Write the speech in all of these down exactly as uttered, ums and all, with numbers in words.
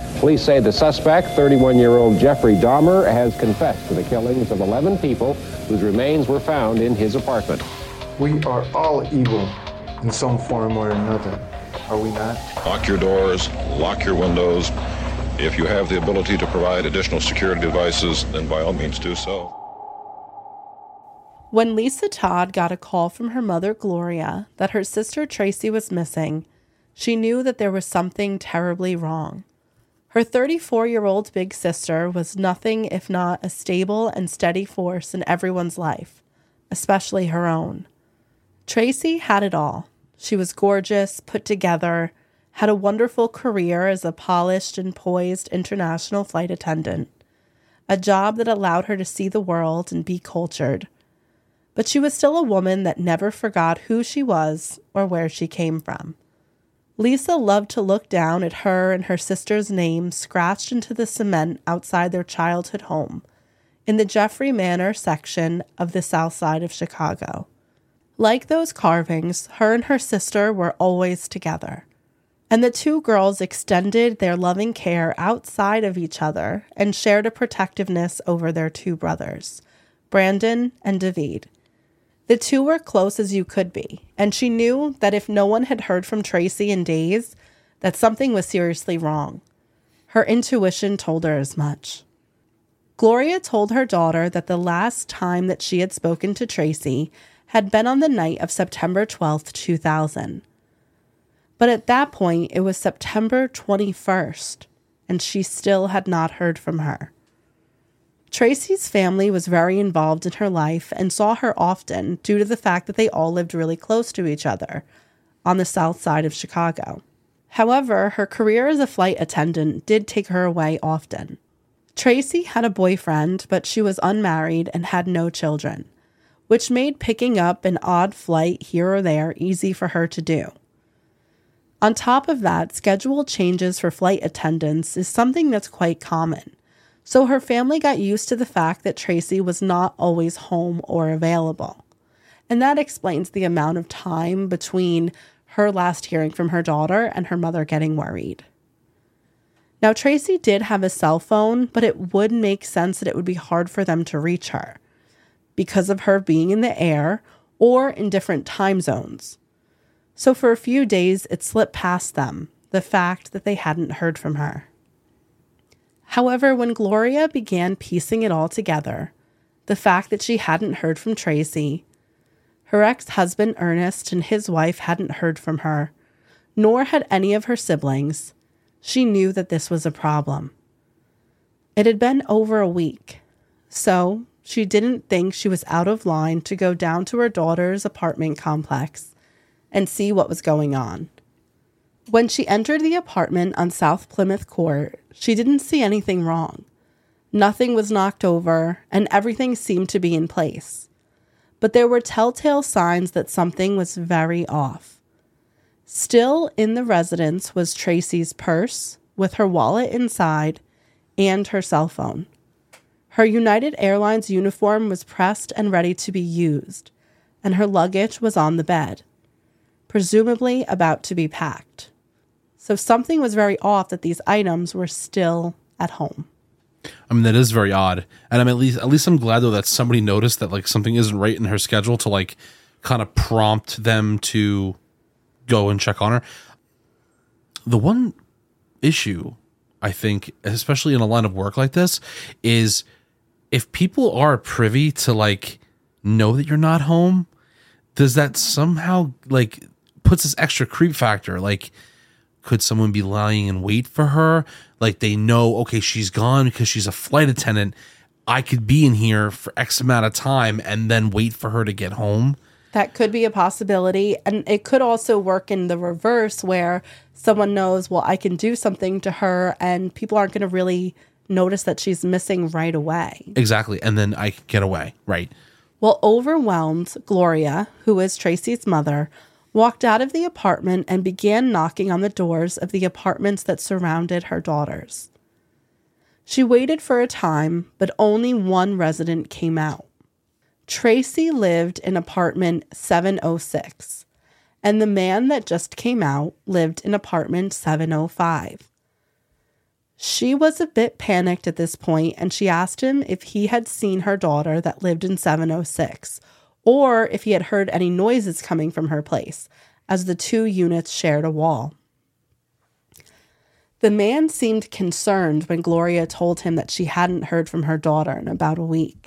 Police say the suspect, thirty-one-year-old Jeffrey Dahmer, has confessed to the killings of eleven people whose remains were found in his apartment. We are all evil in some form or another, are we not? Lock your doors, lock your windows. If you have the ability to provide additional security devices, then by all means do so. When Lisa Todd got a call from her mother, Gloria, that her sister Tracy was missing, she knew that there was something terribly wrong. Her thirty-four-year-old big sister was nothing if not a stable and steady force in everyone's life, especially her own. Tracy had it all. She was gorgeous, put together, had a wonderful career as a polished and poised international flight attendant, a job that allowed her to see the world and be cultured. But she was still a woman that never forgot who she was or where she came from. Lisa loved to look down at her and her sister's names scratched into the cement outside their childhood home, in the Jeffrey Manor section of the south side of Chicago. Like those carvings, her and her sister were always together. And the two girls extended their loving care outside of each other and shared a protectiveness over their two brothers, Brandon and David. The two were close as you could be, and she knew that if no one had heard from Tracy in days, that something was seriously wrong. Her intuition told her as much. Gloria told her daughter that the last time that she had spoken to Tracy had been on the night of September twelfth, two thousand. But at that point, it was September twenty-first, and she still had not heard from her. Tracy's family was very involved in her life and saw her often due to the fact that they all lived really close to each other on the south side of Chicago. However, her career as a flight attendant did take her away often. Tracy had a boyfriend, but she was unmarried and had no children, which made picking up an odd flight here or there easy for her to do. On top of that, schedule changes for flight attendants is something that's quite common. So her family got used to the fact that Tracy was not always home or available. And that explains the amount of time between her last hearing from her daughter and her mother getting worried. Now, Tracy did have a cell phone, but it would make sense that it would be hard for them to reach her because of her being in the air or in different time zones. So for a few days, it slipped past them, the fact that they hadn't heard from her. However, when Gloria began piecing it all together, the fact that she hadn't heard from Tracy, her ex-husband Ernest and his wife hadn't heard from her, nor had any of her siblings, she knew that this was a problem. It had been over a week, so she didn't think she was out of line to go down to her daughter's apartment complex and see what was going on. When she entered the apartment on South Plymouth Court, she didn't see anything wrong. Nothing was knocked over, and everything seemed to be in place. But there were telltale signs that something was very off. Still in the residence was Tracy's purse, with her wallet inside, and her cell phone. Her United Airlines uniform was pressed and ready to be used, and her luggage was on the bed, presumably about to be packed. So something was very off that these items were still at home. I mean, that is very odd. And I'm at least, at least I'm glad though that somebody noticed that like something isn't right in her schedule to like kind of prompt them to go and check on her. The one issue, I think, especially in a line of work like this, is if people are privy to like know that you're not home, does that somehow like puts this extra creep factor? Like, could someone be lying in wait for her? Like they know, okay, she's gone because she's a flight attendant. I could be in here for X amount of time and then wait for her to get home. That could be a possibility. And it could also work in the reverse where someone knows, well, I can do something to her and people aren't going to really notice that she's missing right away. Exactly. And then I can get away. Right. Well, overwhelmed, Gloria, who is Tracy's mother, walked out of the apartment and began knocking on the doors of the apartments that surrounded her daughters. She waited for a time, but only one resident came out. Tracy lived in apartment seven oh six, and the man that just came out lived in apartment seven oh five. She was a bit panicked at this point, and she asked him if he had seen her daughter that lived in seven oh six, or if he had heard any noises coming from her place, as the two units shared a wall. The man seemed concerned when Gloria told him that she hadn't heard from her daughter in about a week.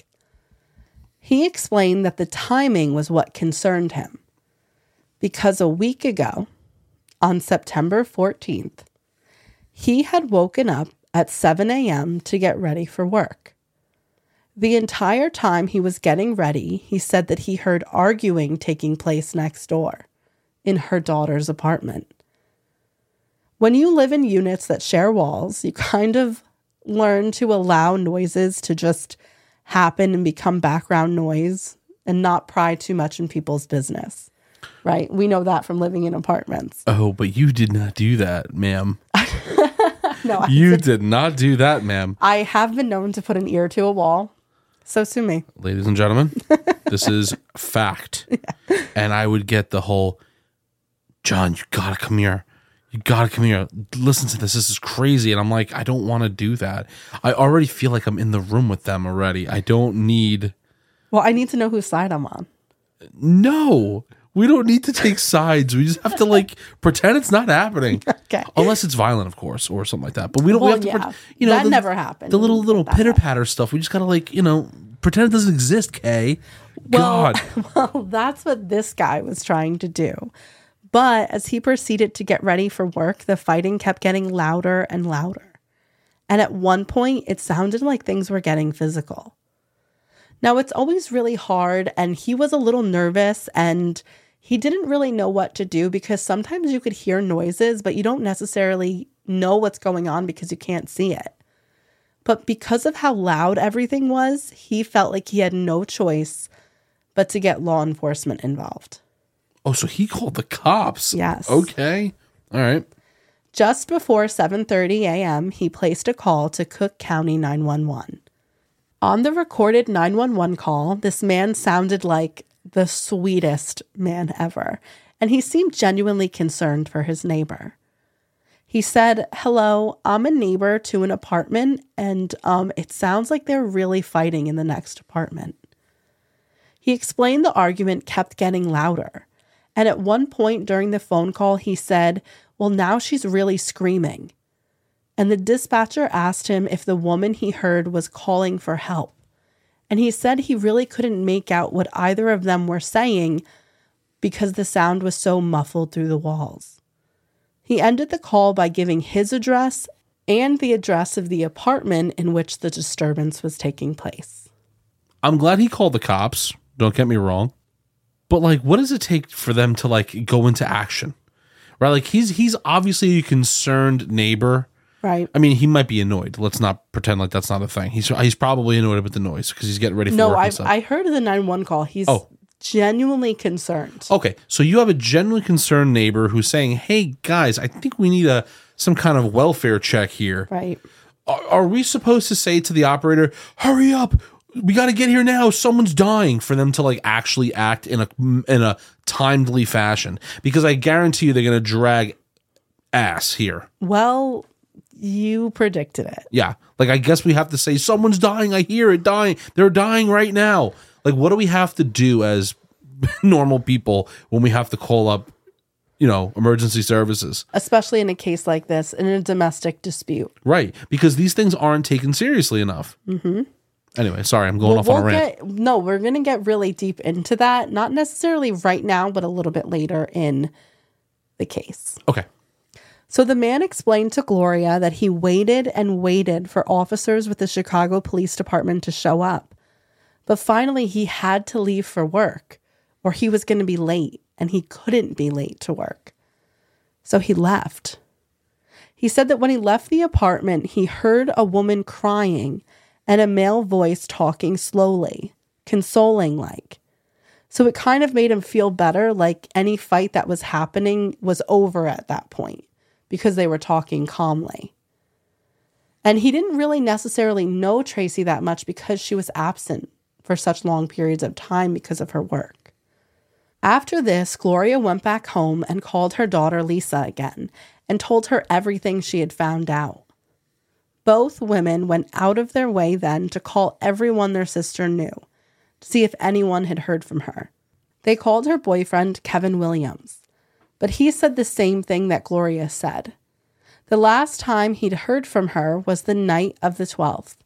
He explained that the timing was what concerned him, because a week ago, on September fourteenth, he had woken up at seven a.m. to get ready for work. The entire time he was getting ready, he said that he heard arguing taking place next door in her daughter's apartment. When you live in units that share walls, you kind of learn to allow noises to just happen and become background noise and not pry too much in people's business, right? We know that from living in apartments. Oh, but you did not do that, ma'am. No, I You did. did not do that, ma'am. I have been known to put an ear to a wall. So sue me. Ladies and gentlemen, this is fact. Yeah. And I would get the whole, John, you gotta come here. You gotta come here. Listen to this. This is crazy. And I'm like, I don't want to do that. I already feel like I'm in the room with them already. I don't need. Well, I need to know whose side I'm on. No, we don't need to take sides. We just have to like pretend it's not happening. Okay. Unless it's violent, of course, or something like that. But we don't. Well, we have to. yeah. Pre- you know, That the, never happened. The little little That pitter patter stuff. We just gotta like you know pretend it doesn't exist. Kay. Well, God. well, that's what this guy was trying to do. But as he proceeded to get ready for work, the fighting kept getting louder and louder. And at one point, it sounded like things were getting physical. Now, it's always really hard, and he was a little nervous, and he didn't really know what to do because sometimes you could hear noises, but you don't necessarily know what's going on because you can't see it. But because of how loud everything was, he felt like he had no choice but to get law enforcement involved. Oh, so he called the cops. Yes. Okay. All right. Just before seven thirty a.m., he placed a call to Cook County nine one one. On the recorded nine one one call, this man sounded like the sweetest man ever, and he seemed genuinely concerned for his neighbor. He said, "Hello, I'm a neighbor to an apartment, and um, it sounds like they're really fighting in the next apartment." He explained the argument kept getting louder. And at one point during the phone call, he said, "Well, now she's really screaming." And the dispatcher asked him if the woman he heard was calling for help. And he said he really couldn't make out what either of them were saying because the sound was so muffled through the walls. He ended the call by giving his address and the address of the apartment in which the disturbance was taking place. I'm glad he called the cops. Don't get me wrong. But like, what does it take for them to like go into action? Right? Like he's he's obviously a concerned neighbor. Right. I mean, he might be annoyed. Let's not pretend like that's not a thing. He's he's probably annoyed with the noise because he's getting ready for no, work. I and stuff. I heard the nine one one call. He's Oh. genuinely concerned. Okay, so you have a genuinely concerned neighbor who's saying, "Hey guys, I think we need a some kind of welfare check here." Right. Are, are we supposed to say to the operator, "Hurry up! We got to get here now. Someone's dying," for them to like actually act in a in a timely fashion? Because I guarantee you they're going to drag ass here. Well, you predicted it. Yeah, like I guess we have to say, "Someone's dying. I hear it dying. They're dying right now." Like, what do we have to do as normal people when we have to call up, you know, emergency services? Especially in a case like this, in a domestic dispute. Right, because these things aren't taken seriously enough. Mm-hmm. Anyway, sorry, I'm going Well, off on a we'll rant. get, no, we're going to get really deep into that. Not necessarily right now, but a little bit later in the case. Okay. So the man explained to Gloria that he waited and waited for officers with the Chicago Police Department to show up. But finally, he had to leave for work, or he was going to be late, and he couldn't be late to work. So he left. He said that when he left the apartment, he heard a woman crying and a male voice talking slowly, consoling like. So it kind of made him feel better, like any fight that was happening was over at that point because they were talking calmly. And he didn't really necessarily know Tracy that much because she was absent for such long periods of time because of her work. After this, Gloria went back home and called her daughter Lisa again and told her everything she had found out. Both women went out of their way then to call everyone their sister knew, to see if anyone had heard from her. They called her boyfriend Kevin Williams, but he said the same thing that Gloria said. The last time he'd heard from her was the night of the twelfth.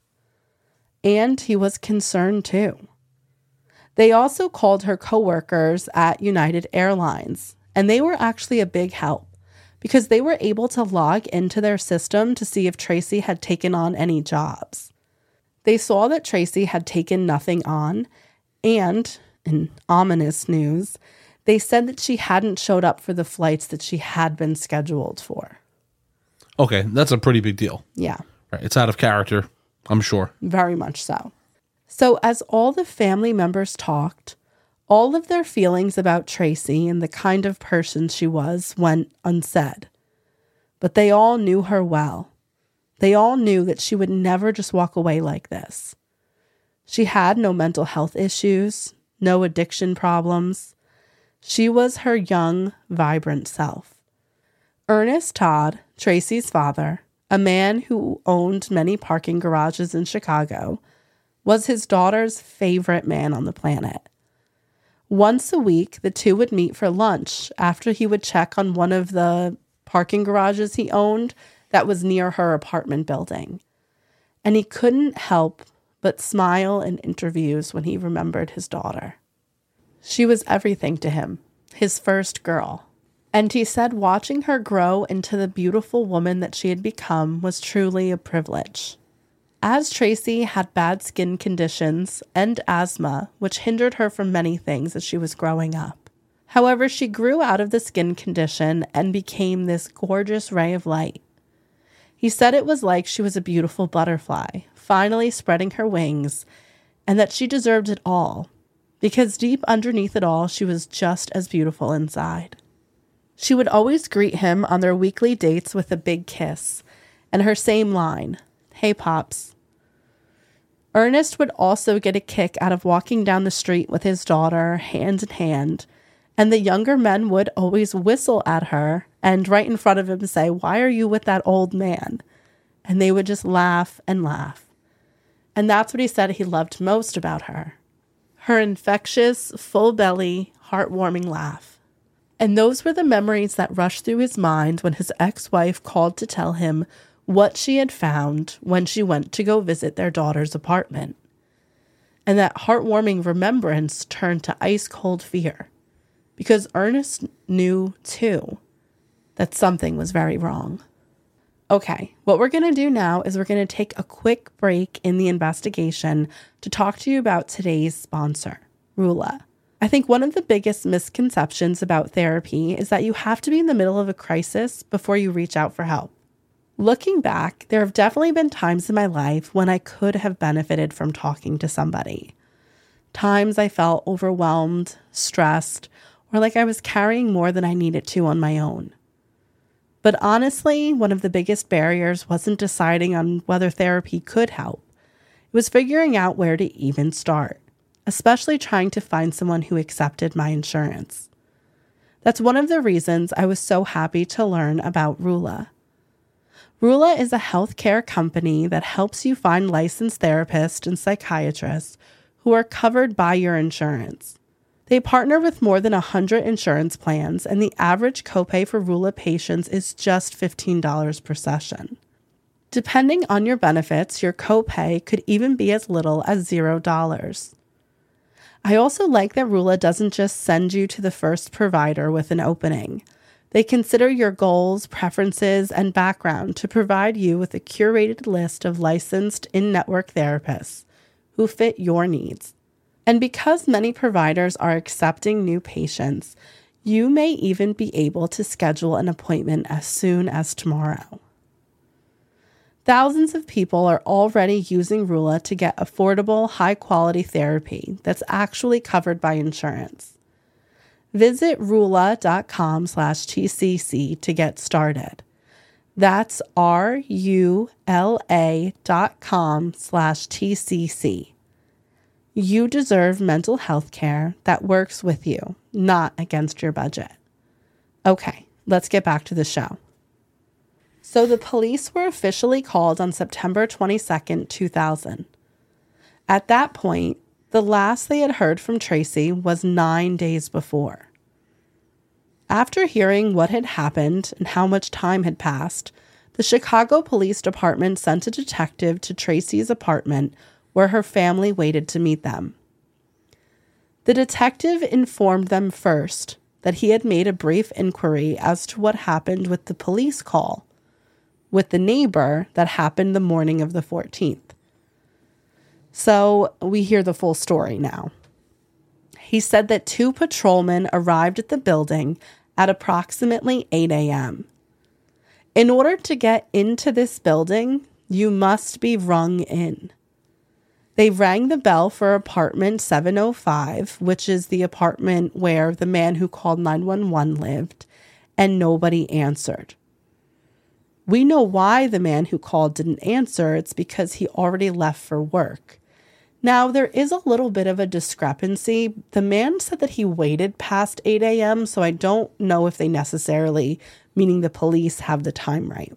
And he was concerned too. They also called her coworkers at United Airlines, and they were actually a big help because they were able to log into their system to see if Tracy had taken on any jobs. They saw that Tracy had taken nothing on, and, in ominous news, they said that she hadn't showed up for the flights that she had been scheduled for. Okay, that's a pretty big deal. Yeah. Right, it's out of character, I'm sure. Very much so. So as all the family members talked, all of their feelings about Tracy and the kind of person she was went unsaid. But they all knew her well. They all knew that she would never just walk away like this. She had no mental health issues, no addiction problems. She was her young, vibrant self. Ernest Todd, Tracy's father, a man who owned many parking garages in Chicago, was his daughter's favorite man on the planet. Once a week, the two would meet for lunch after he would check on one of the parking garages he owned that was near her apartment building. And he couldn't help but smile in interviews when he remembered his daughter. She was everything to him, his first girl. And he said watching her grow into the beautiful woman that she had become was truly a privilege. As Tracy had bad skin conditions and asthma, which hindered her from many things as she was growing up. However, she grew out of the skin condition and became this gorgeous ray of light. He said it was like she was a beautiful butterfly, finally spreading her wings, and that she deserved it all, because deep underneath it all, she was just as beautiful inside. She would always greet him on their weekly dates with a big kiss, and her same line, "Hey, Pops." Ernest would also get a kick out of walking down the street with his daughter, hand in hand, and the younger men would always whistle at her and right in front of him say, "Why are you with that old man?" And they would just laugh and laugh. And that's what he said he loved most about her. Her infectious, full belly, heartwarming laugh. And those were the memories that rushed through his mind when his ex-wife called to tell him what she had found when she went to go visit their daughter's apartment. And that heartwarming remembrance turned to ice-cold fear, because Ernest knew, too, that something was very wrong. Okay, what we're going to do now is we're going to take a quick break in the investigation to talk to you about today's sponsor, Rula. I think one of the biggest misconceptions about therapy is that you have to be in the middle of a crisis before you reach out for help. Looking back, there have definitely been times in my life when I could have benefited from talking to somebody. Times I felt overwhelmed, stressed, or like I was carrying more than I needed to on my own. But honestly, one of the biggest barriers wasn't deciding on whether therapy could help. It was figuring out where to even start, especially trying to find someone who accepted my insurance. That's one of the reasons I was so happy to learn about Rula. Rula is a healthcare company that helps you find licensed therapists and psychiatrists who are covered by your insurance. They partner with more than one hundred insurance plans, and the average copay for Rula patients is just fifteen dollars per session. Depending on your benefits, your copay could even be as little as zero dollars. I also like that Rula doesn't just send you to the first provider with an opening. They consider your goals, preferences, and background to provide you with a curated list of licensed in-network therapists who fit your needs. And because many providers are accepting new patients, you may even be able to schedule an appointment as soon as tomorrow. Thousands of people are already using Rula to get affordable, high-quality therapy that's actually covered by insurance. Visit rula.com slash TCC to get started. That's R-U-L-A dot com slash TCC. You deserve mental health care that works with you, not against your budget. Okay, let's get back to the show. So the police were officially called on September twenty-second, two thousand. At that point, the last they had heard from Tracy was nine days before. After hearing what had happened and how much time had passed, the Chicago Police Department sent a detective to Tracy's apartment where her family waited to meet them. The detective informed them first that he had made a brief inquiry as to what happened with the police call with the neighbor that happened the morning of the fourteenth. So we hear the full story now. He said that two patrolmen arrived at the building at approximately eight a.m. In order to get into this building, you must be rung in. They rang the bell for apartment seven oh five, which is the apartment where the man who called nine one one lived, and nobody answered. We know why the man who called didn't answer. It's because he already left for work. Now, there is a little bit of a discrepancy. The man said that he waited past eight a.m., so I don't know if they necessarily, meaning the police, have the time right.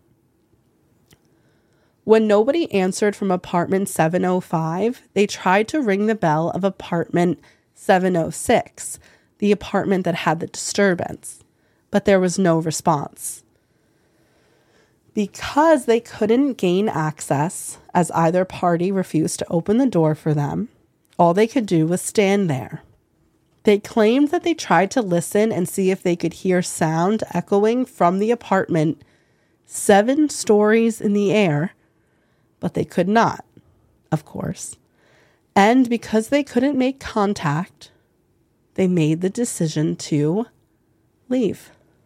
When nobody answered from apartment seven oh five, they tried to ring the bell of apartment seven oh six, the apartment that had the disturbance, but there was no response. Because they couldn't gain access, as either party refused to open the door for them, all they could do was stand there. They claimed that they tried to listen and see if they could hear sound echoing from the apartment seven stories in the air, but they could not, of course. And because they couldn't make contact, they made the decision to leave.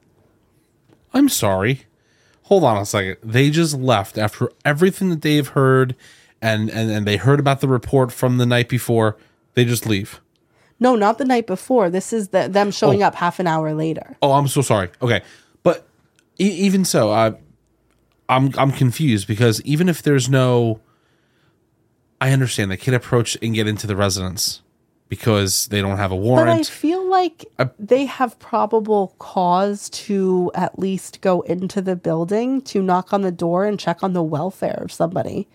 I'm sorry. Hold on a second. They just left after everything that they've heard and, and, and they heard about the report from the night before. They just leave. No, not the night before. This is the, them showing oh. up half an hour later. Oh, I'm so sorry. Okay. But e- even so, uh, I'm I'm confused because even if there's no... I understand they can approach and get into the residence because they don't have a warrant. But I feel like I, they have probable cause to at least go into the building to knock on the door and check on the welfare of somebody.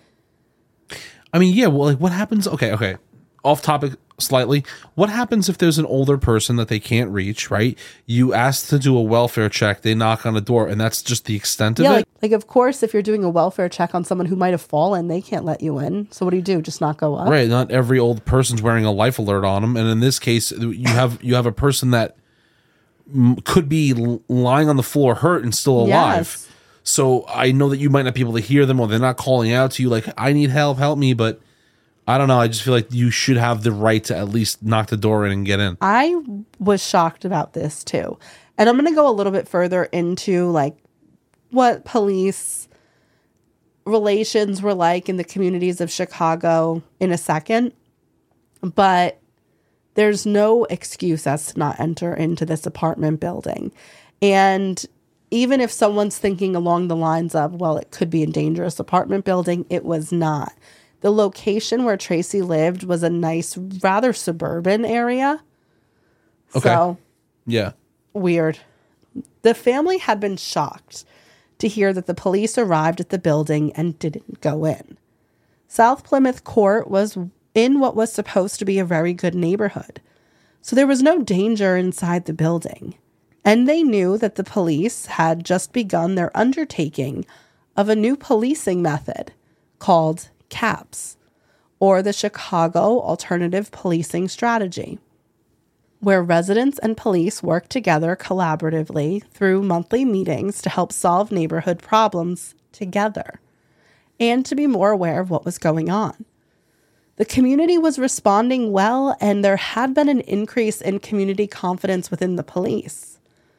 I mean, yeah, well, like what happens? Okay, okay. Off topic slightly. What happens if there's an older person that they can't reach, right? You ask to do a welfare check, they knock on the door, and that's just the extent of yeah, it? Like, like, of course, if you're doing a welfare check on someone who might have fallen, they can't let you in. So what do you do? Just not go up? Right. Not every old person's wearing a life alert on them. And in this case, you have you have a person that could be lying on the floor hurt and still alive. Yes. So I know that you might not be able to hear them or they're not calling out to you like, I need help, help me. But I don't know. I just feel like you should have the right to at least knock the door in and get in. I was shocked about this too. And I'm going to go a little bit further into like what police relations were like in the communities of Chicago in a second. But there's no excuse as to not enter into this apartment building. And even if someone's thinking along the lines of, well, it could be a dangerous apartment building, it was not. The location where Tracy lived was a nice, rather suburban area. Okay. So, yeah. Weird. The family had been shocked to hear that the police arrived at the building and didn't go in. South Plymouth Court was in what was supposed to be a very good neighborhood, so there was no danger inside the building. And they knew that the police had just begun their undertaking of a new policing method called CAPS, or the Chicago Alternative Policing Strategy, where residents and police work together collaboratively through monthly meetings to help solve neighborhood problems together and to be more aware of what was going on. The community was responding well, and there had been an increase in community confidence within the police.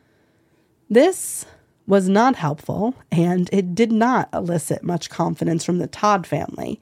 This was not helpful, and it did not elicit much confidence from the Todd family.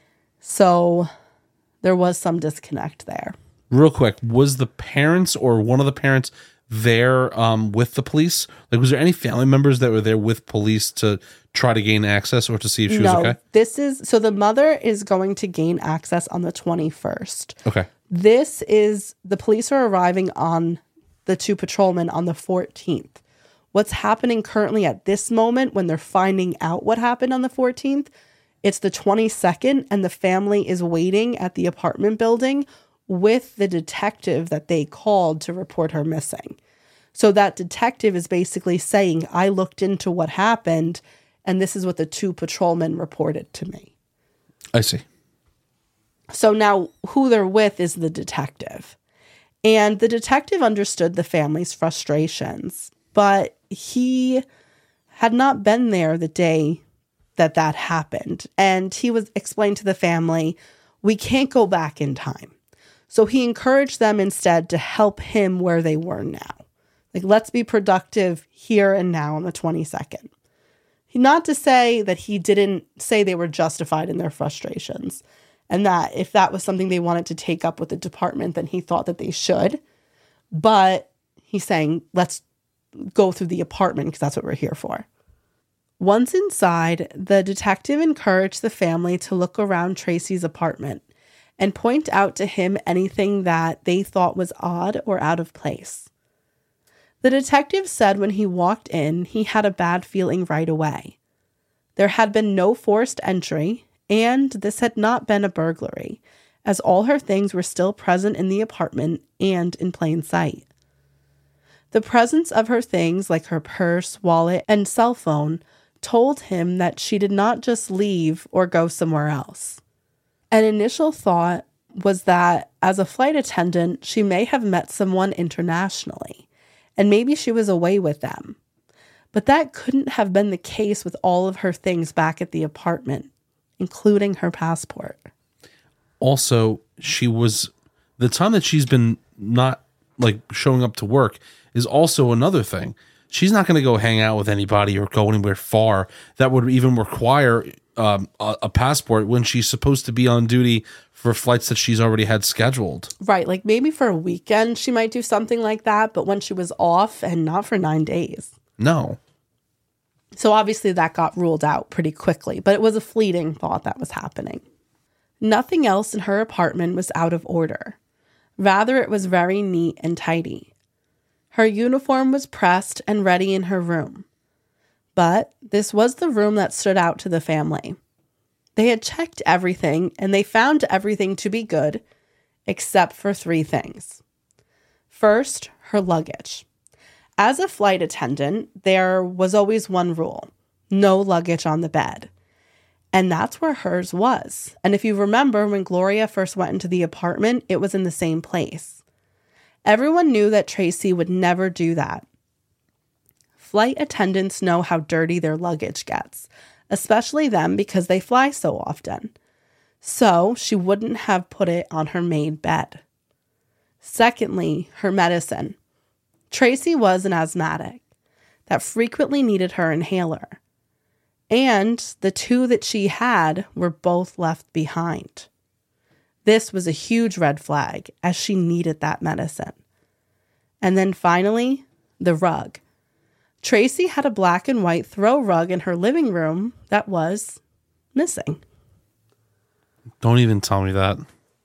So there was some disconnect there. Real quick, was the parents or one of the parents there um, with the police? Like, was there any family members that were there with police to try to gain access or to see if she no, was okay? This is, so the mother is going to gain access on the twenty-first. Okay. This is, the police are arriving on the two patrolmen on the fourteenth. What's happening currently at this moment when they're finding out what happened on the fourteenth, it's the twenty-second, and the family is waiting at the apartment building with the detective that they called to report her missing. So that detective is basically saying, I looked into what happened, and this is what the two patrolmen reported to me. I see. So now who they're with is the detective. And the detective understood the family's frustrations, but he had not been there the day that that happened. And he was explained to the family, we can't go back in time. So he encouraged them instead to help him where they were now. Like, let's be productive here and now on the twenty-second. Not to say that he didn't say they were justified in their frustrations, and that if that was something they wanted to take up with the department, then he thought that they should. But he's saying, let's go through the apartment because that's what we're here for. Once inside, the detective encouraged the family to look around Tracy's apartment and point out to him anything that they thought was odd or out of place. The detective said when he walked in, he had a bad feeling right away. There had been no forced entry, and this had not been a burglary, as all her things were still present in the apartment and in plain sight. The presence of her things, like her purse, wallet, and cell phone, told him that she did not just leave or go somewhere else. An initial thought was that, as a flight attendant, she may have met someone internationally, and maybe she was away with them. But that couldn't have been the case with all of her things back at the apartment, including her passport. Also, she was, the time that she's been not like showing up to work is also another thing. She's not going to go hang out with anybody or go anywhere far that would even require um, a, a passport when she's supposed to be on duty for flights that she's already had scheduled. Right. Like maybe for a weekend she might do something like that, but when she was off, and not for nine days. No. So obviously that got ruled out pretty quickly, but it was a fleeting thought that was happening. Nothing else in her apartment was out of order. Rather, it was very neat and tidy. Her uniform was pressed and ready in her room. But this was the room that stood out to the family. They had checked everything, and they found everything to be good, except for three things. First, her luggage. As a flight attendant, there was always one rule: no luggage on the bed. And that's where hers was. And if you remember, when Gloria first went into the apartment, it was in the same place. Everyone knew that Tracy would never do that. Flight attendants know how dirty their luggage gets, especially them because they fly so often. So she wouldn't have put it on her made bed. Secondly, her medicine. Tracy was an asthmatic that frequently needed her inhaler. And the two that she had were both left behind. This was a huge red flag, as she needed that medicine. And then finally, the rug. Tracy had a black and white throw rug in her living room that was missing. Don't even tell me that.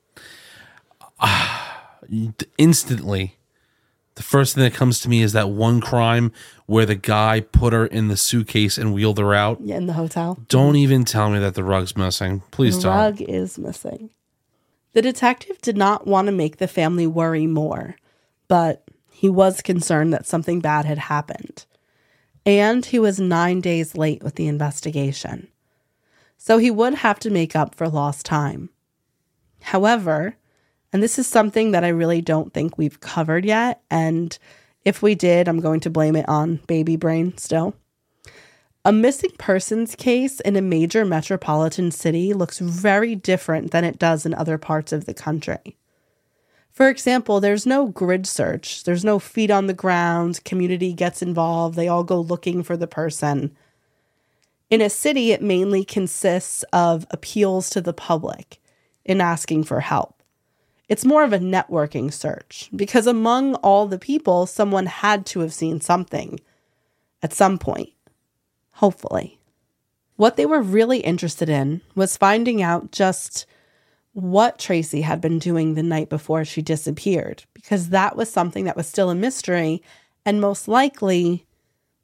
Uh, instantly, the first thing that comes to me is that one crime where the guy put her in the suitcase and wheeled her out. Yeah, in the hotel. Don't even tell me that the rug's missing. Please the don't. The rug is missing. The detective did not want to make the family worry more, but he was concerned that something bad had happened. And he was nine days late with the investigation. So he would have to make up for lost time. However, and this is something that I really don't think we've covered yet, and if we did, I'm going to blame it on baby brain still. A missing persons case in a major metropolitan city looks very different than it does in other parts of the country. For example, there's no grid search. There's no feet on the ground. Community gets involved. They all go looking for the person. In a city, it mainly consists of appeals to the public in asking for help. It's more of a networking search because among all the people, someone had to have seen something at some point, hopefully. What they were really interested in was finding out just what Tracy had been doing the night before she disappeared, because that was something that was still a mystery and most likely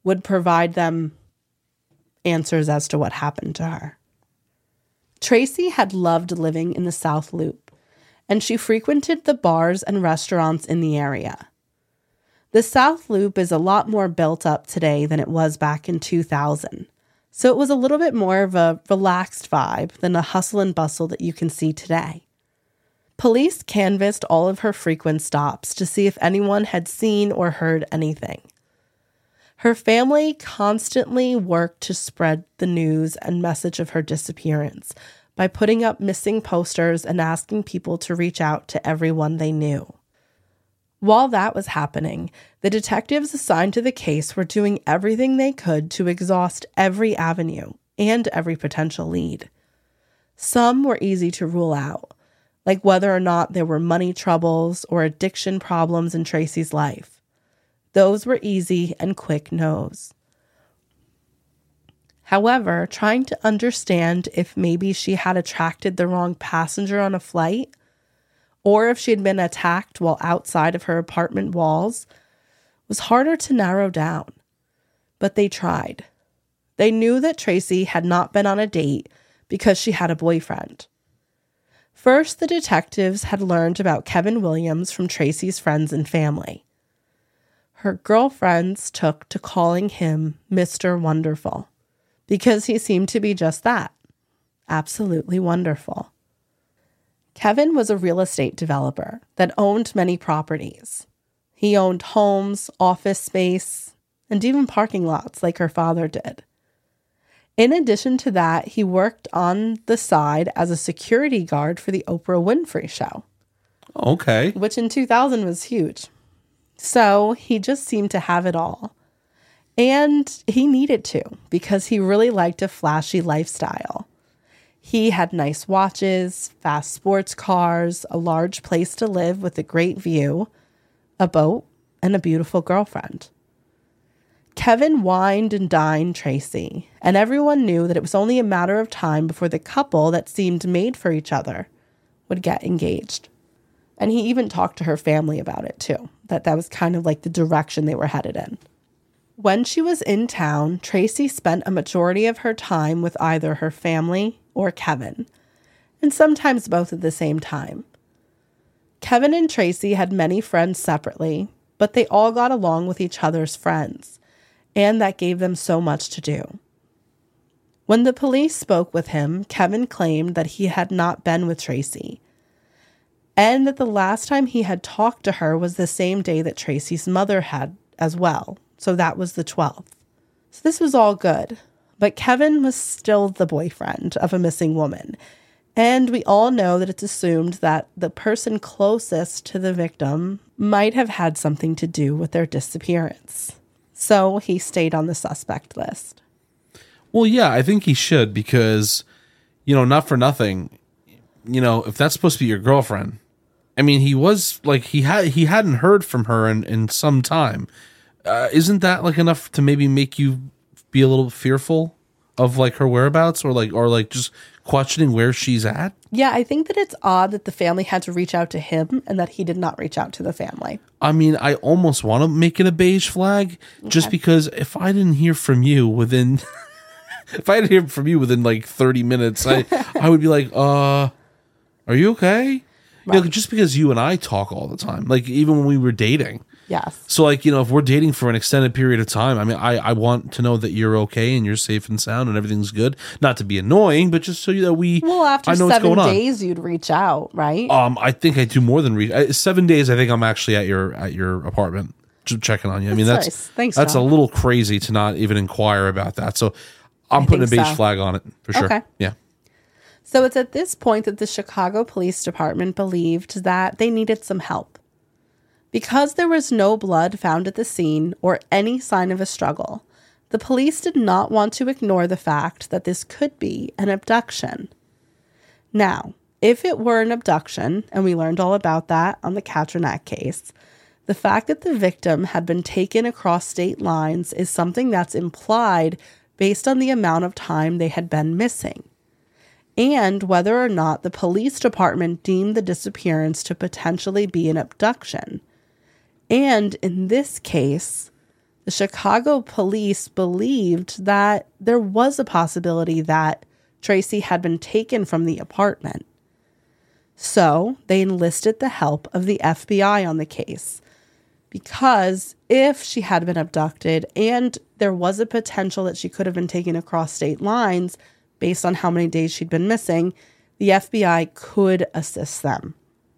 would provide them answers as to what happened to her. Tracy had loved living in the South Loop, and she frequented the bars and restaurants in the area. The South Loop is a lot more built up today than it was back in two thousand, so it was a little bit more of a relaxed vibe than the hustle and bustle that you can see today. Police canvassed all of her frequent stops to see if anyone had seen or heard anything. Her family constantly worked to spread the news and message of her disappearance by putting up missing posters and asking people to reach out to everyone they knew. While that was happening, the detectives assigned to the case were doing everything they could to exhaust every avenue and every potential lead. Some were easy to rule out, like whether or not there were money troubles or addiction problems in Tracy's life. Those were easy and quick no's. However, trying to understand if maybe she had attracted the wrong passenger on a flight, or if she had been attacked while outside of her apartment walls, was harder to narrow down. But they tried. They knew that Tracy had not been on a date because she had a boyfriend. First, the detectives had learned about Kevin Williams from Tracy's friends and family. Her girlfriends took to calling him Mister Wonderful because he seemed to be just that, absolutely wonderful. Kevin was a real estate developer that owned many properties. He owned homes, office space, and even parking lots like her father did. In addition to that, he worked on the side as a security guard for the Oprah Winfrey Show. Okay. Which in two thousand was huge. So he just seemed to have it all. And he needed to because he really liked a flashy lifestyle. He had nice watches, fast sports cars, a large place to live with a great view, a boat, and a beautiful girlfriend. Kevin wined and dined Tracy, and everyone knew that it was only a matter of time before the couple that seemed made for each other would get engaged. And he even talked to her family about it too, that that was kind of like the direction they were headed in. When she was in town, Tracy spent a majority of her time with either her family or Kevin, and sometimes both at the same time. Kevin and Tracy had many friends separately, but they all got along with each other's friends, and that gave them so much to do. When the police spoke with him, Kevin claimed that he had not been with Tracy, and that the last time he had talked to her was the same day that Tracy's mother had as well. So that was the twelfth. So this was all good, but Kevin was still the boyfriend of a missing woman. And we all know that it's assumed that the person closest to the victim might have had something to do with their disappearance. So he stayed on the suspect list. Well, yeah, I think he should because, you know, not for nothing, you know, if that's supposed to be your girlfriend, I mean, he was like, he had, he hadn't heard from her in, in some time. Uh, isn't that like enough to maybe make you be a little fearful of like her whereabouts or like, or like just questioning where she's at? Yeah, I think that it's odd that the family had to reach out to him and that he did not reach out to the family. I mean, I almost want to make it a beige flag okay. just because if I didn't hear from you within, if I didn't hear from you within like thirty minutes, I, I would be like, uh, are you okay? Right. You know, just because you and I talk all the time, like even when we were dating. Yes. So like, you know, if we're dating for an extended period of time, I mean, I, I want to know that you're okay and you're safe and sound and everything's good. Not to be annoying, but just so that we, well, after I know seven what's going days, on. You'd reach out, right? Um, I think I do more than reach. I, seven days, I think I'm actually at your at your apartment just checking on you. I mean, that's that's, nice. Thanks, that's John. a little crazy to not even inquire about that. So I'm I putting a beige so. flag on it for sure. Okay. Yeah. So it's at this point that the Chicago Police Department believed that they needed some help. Because there was no blood found at the scene or any sign of a struggle, the police did not want to ignore the fact that this could be an abduction. Now, if it were an abduction, and we learned all about that on the Katranak case, the fact that the victim had been taken across state lines is something that's implied based on the amount of time they had been missing, and whether or not the police department deemed the disappearance to potentially be an abduction. And in this case, The Chicago police believed that there was a possibility that Tracy had been taken from the apartment. So they enlisted the help of the F B I on the case, because if she had been abducted and there was a potential that she could have been taken across state lines based on how many days she'd been missing, the F B I could assist them.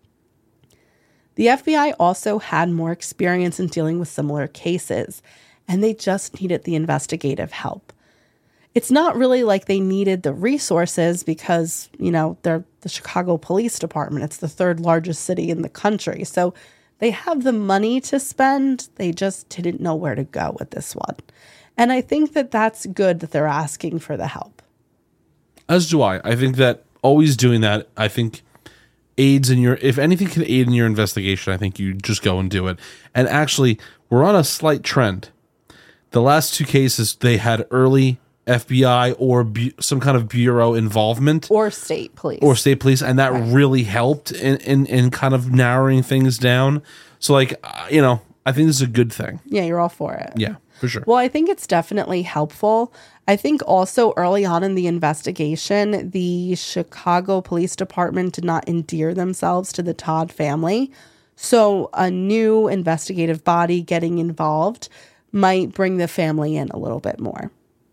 The F B I also had more experience in dealing with similar cases, and they just needed the investigative help. It's not really like they needed the resources because, you know, they're the Chicago Police Department. It's the third largest city in the country. So they have the money to spend. They just didn't know where to go with this one. And I think that that's good that they're asking for the help. As do I. I think that always doing that, I think aids in your, if anything can aid in your investigation, I think you just go and do it. And actually, we're on a slight trend. The last two cases, they had early F B I or bu- some kind of bureau involvement. Or state police. Or state police. And that right. really helped in, in, in kind of narrowing things down. So, like, uh, you know, I think this is a good thing. Yeah, you're all for it. Yeah, for sure. Well, I think it's definitely helpful. I think also early on in the investigation, the Chicago Police Department did not endear themselves to the Todd family. So a new investigative body getting involved might bring the family in a little bit more.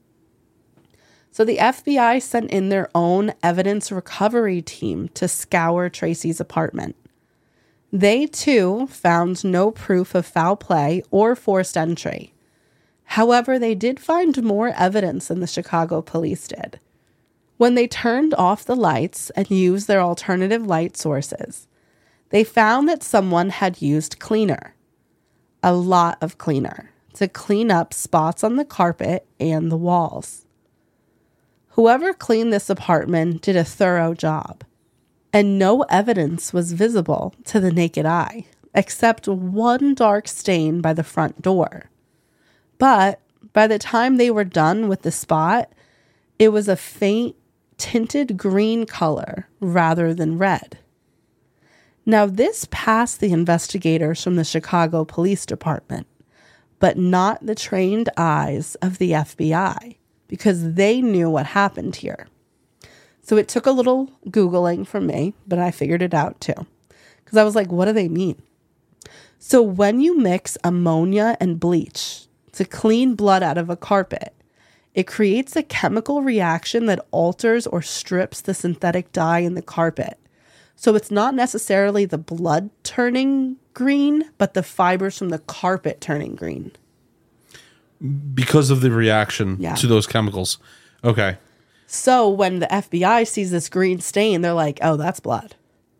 So the F B I sent in their own evidence recovery team to scour Tracy's apartment. They, too, found no proof of foul play or forced entry. However, they did find more evidence than the Chicago police did. When they turned off the lights and used their alternative light sources, they found that someone had used cleaner, a lot of cleaner, to clean up spots on the carpet and the walls. Whoever cleaned this apartment did a thorough job, and no evidence was visible to the naked eye, except one dark stain by the front door. But by the time they were done with the spot, it was a faint tinted green color rather than red. Now, this passed the investigators from the Chicago Police Department, but not the trained eyes of the F B I, because they knew what happened here. So it took a little Googling from me, but I figured it out too. Because I was like, what do they mean? So when you mix ammonia and bleach to clean blood out of a carpet, it creates a chemical reaction that alters or strips the synthetic dye in the carpet. So it's not necessarily the blood turning green, but the fibers from the carpet turning green. Because of the reaction yeah. to those chemicals. Okay. So when the F B I sees this green stain, they're like, oh, that's blood.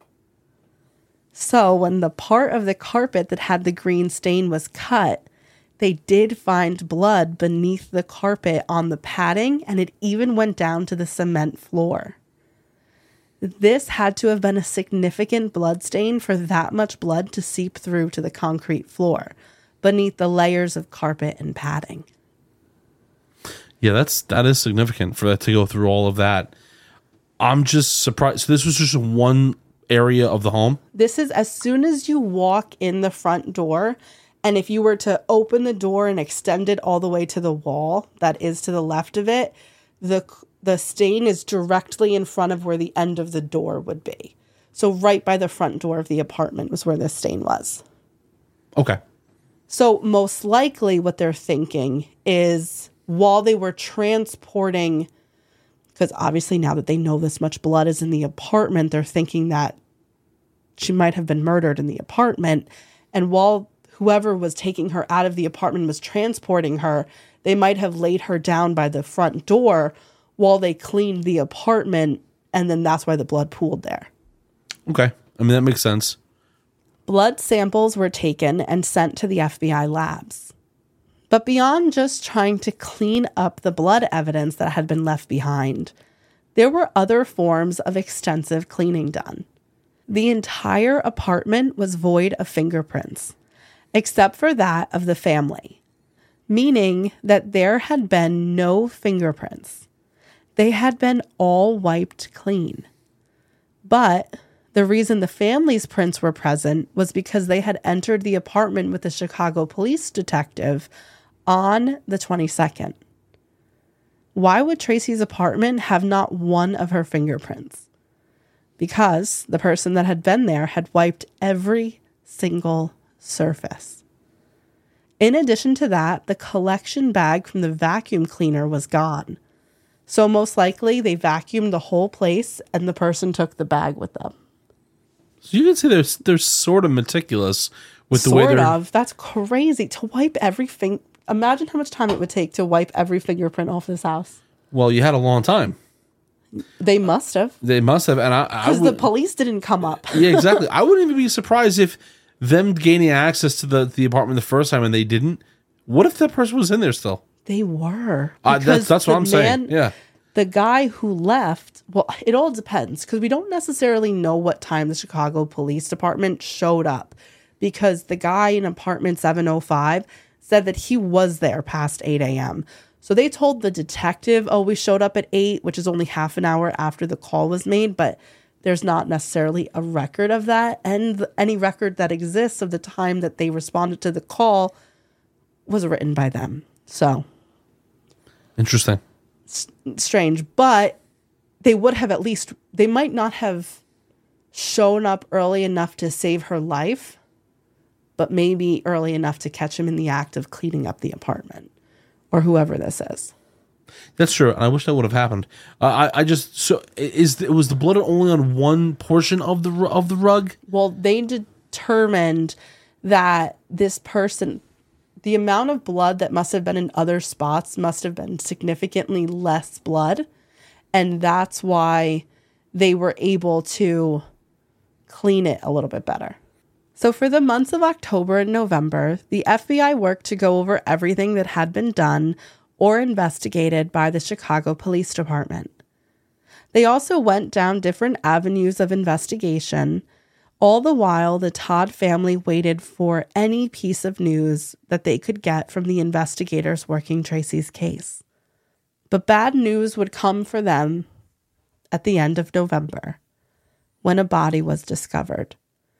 So when the part of the carpet that had the green stain was cut, they did find blood beneath the carpet on the padding, and it even went down to the cement floor. This had to have been a significant blood stain for that much blood to seep through to the concrete floor beneath the layers of carpet and padding. Yeah, that's that is significant for that to go through all of that. I'm just surprised. So this was just one area of the home? This is as soon as you walk in the front door, and if you were to open the door and extend it all the way to the wall that is to the left of it, the the stain is directly in front of where the end of the door would be. So right by the front door of the apartment was where this stain was. Okay. So most likely what they're thinking is while they were transporting, because obviously now that they know this much blood is in the apartment, they're thinking that she might have been murdered in the apartment. And while whoever was taking her out of the apartment was transporting her, they might have laid her down by the front door while they cleaned the apartment, and then that's why the blood pooled there. Okay. I mean, that makes sense. Blood samples were taken and sent to the F B I labs. But beyond just trying to clean up the blood evidence that had been left behind, there were other forms of extensive cleaning done. The entire apartment was void of fingerprints, except for that of the family, meaning that there had been no fingerprints. They had been all wiped clean. But the reason the family's prints were present was because they had entered the apartment with the Chicago police detective on the twenty-second. Why would Tracy's apartment have not one of her fingerprints? Because the person that had been there had wiped every single surface. In addition to that, the collection bag from the vacuum cleaner was gone. So most likely they vacuumed the whole place and the person took the bag with them. So you can see they're, they're sort of meticulous with the sort way they're... of. That's crazy. To wipe every thing. Imagine how much time it would take to wipe every fingerprint off this house. Well, you had a long time. They must have. They must have. And I, I Because the would, police didn't come up. yeah, exactly. I wouldn't even be surprised if them gaining access to the, the apartment the first time and they didn't. What if that person was in there still? They were. Uh, that's Because that's what the I'm saying. man- Yeah. The guy who left, well, it all depends because we don't necessarily know what time the Chicago Police Department showed up because the guy in apartment seven oh five said that he was there past eight a.m. So they told the detective, oh, we showed up at eight, which is only half an hour after the call was made, but there's not necessarily a record of that. And th- any record that exists of the time that they responded to the call was written by them. So Interesting. strange, but they would have at least, they might not have shown up early enough to save her life, but maybe early enough to catch him in the act of cleaning up the apartment or whoever this is. That's true. And I wish that would have happened. Uh, I, I just, so is, was the blood only on one portion of the, ru- of the rug? Well, they determined that this person, the amount of blood that must have been in other spots must have been significantly less blood. And that's why they were able to clean it a little bit better. So for the months of October and November, the F B I worked to go over everything that had been done or investigated by the Chicago Police Department. They also went down different avenues of investigation. All the while, the Todd family waited for any piece of news that they could get from the investigators working Tracy's case. But bad news would come for them at the end of November, when a body was discovered.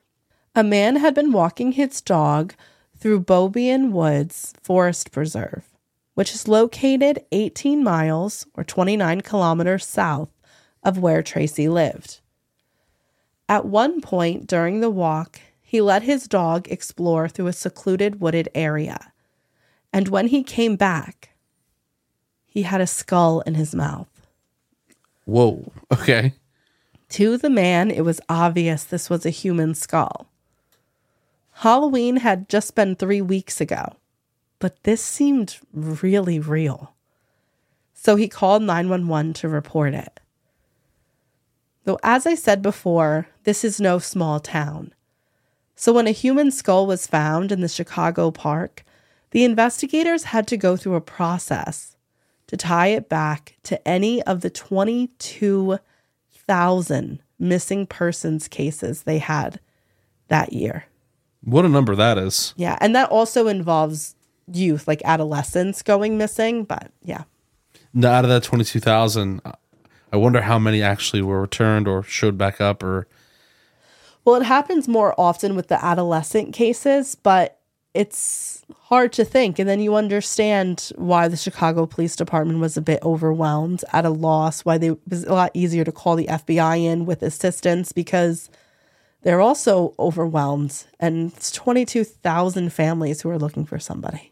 A man had been walking his dog through Beaubien Woods Forest Preserve, which is located eighteen miles or twenty-nine kilometers south of where Tracy lived. At one point during the walk, he let his dog explore through a secluded wooded area. And when he came back, he had a skull in his mouth. Whoa. Okay. To the man, it was obvious this was a human skull. Halloween had just been three weeks ago, but this seemed really real. So he called nine one one to report it. Though, as I said before, this is no small town. So when a human skull was found in the Chicago park, the investigators had to go through a process to tie it back to any of the twenty-two thousand missing persons cases they had that year. What a number that is. Yeah, and that also involves youth, like adolescents going missing, but yeah. Now, out of that twenty-two thousand, I wonder how many actually were returned or showed back up or... Well, it happens more often with the adolescent cases, but it's hard to think. And then you understand why the Chicago Police Department was a bit overwhelmed, at a loss, why they, it was a lot easier to call the F B I in with assistance because they're also overwhelmed. And it's twenty-two thousand families who are looking for somebody.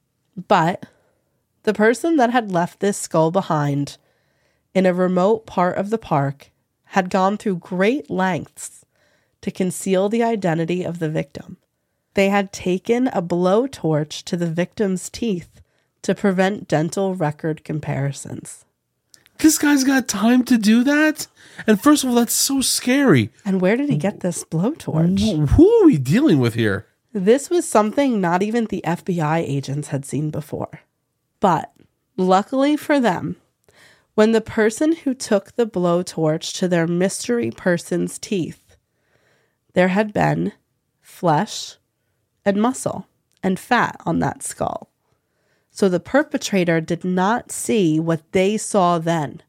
But the person that had left this skull behind in a remote part of the park had gone through great lengths to conceal the identity of the victim. They had taken a blowtorch to the victim's teeth to prevent dental record comparisons. This guy's got time to do that? And first of all, that's so scary. And where did he get this blowtorch? Wh- Who are we dealing with here? This was something not even the F B I agents had seen before. But luckily for them, when the person who took the blowtorch to their mystery person's teeth, there had been flesh and muscle and fat on that skull. So the perpetrator did not see what they saw then.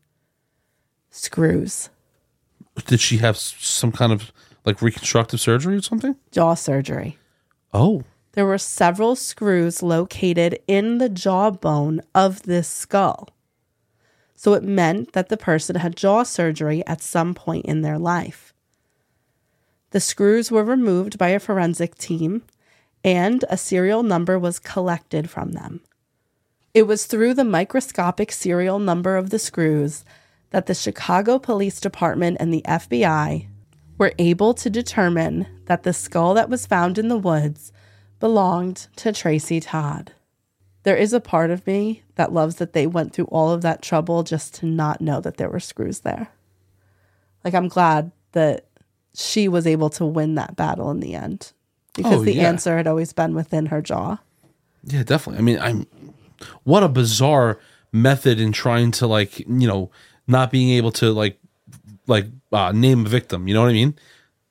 Screws. Did she have s- some kind of like reconstructive surgery or something? Jaw surgery. Oh. there were several screws located in the jawbone of this skull. So it meant that the person had jaw surgery at some point in their life. The screws were removed by a forensic team, and a serial number was collected from them. It was through the microscopic serial number of the screws that the Chicago Police Department and the F B I were able to determine that the skull that was found in the woods belonged to Tracy Todd. There is a part of me that loves that they went through all of that trouble just to not know that there were screws there. Like, I'm glad that she was able to win that battle in the end, because Oh, the yeah. answer had always been within her jaw. Yeah, definitely. I mean, I'm what a bizarre method in trying to, like, you know, not being able to like like uh, name a victim. You know what I mean?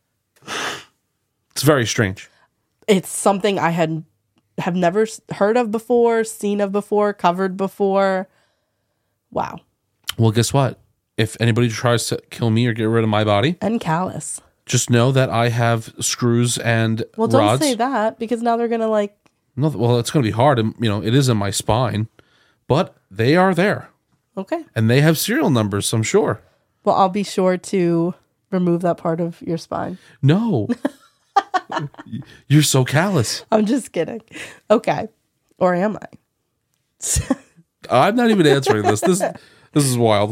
It's very strange. It's something I had have never s- heard of before, seen of before, covered before. Wow. Well, guess what? If anybody tries to kill me or get rid of my body, And callous. just know that I have screws and Well, don't rods. say that, because now they're going to like, No, well, it's going to be hard. and, You know, it is in my spine, but they are there, okay. and they have serial numbers. I'm sure. Well, I'll be sure to remove that part of your spine. No, you're so callous. I'm just kidding. Okay. Or am I? I'm not even answering this. This this is wild.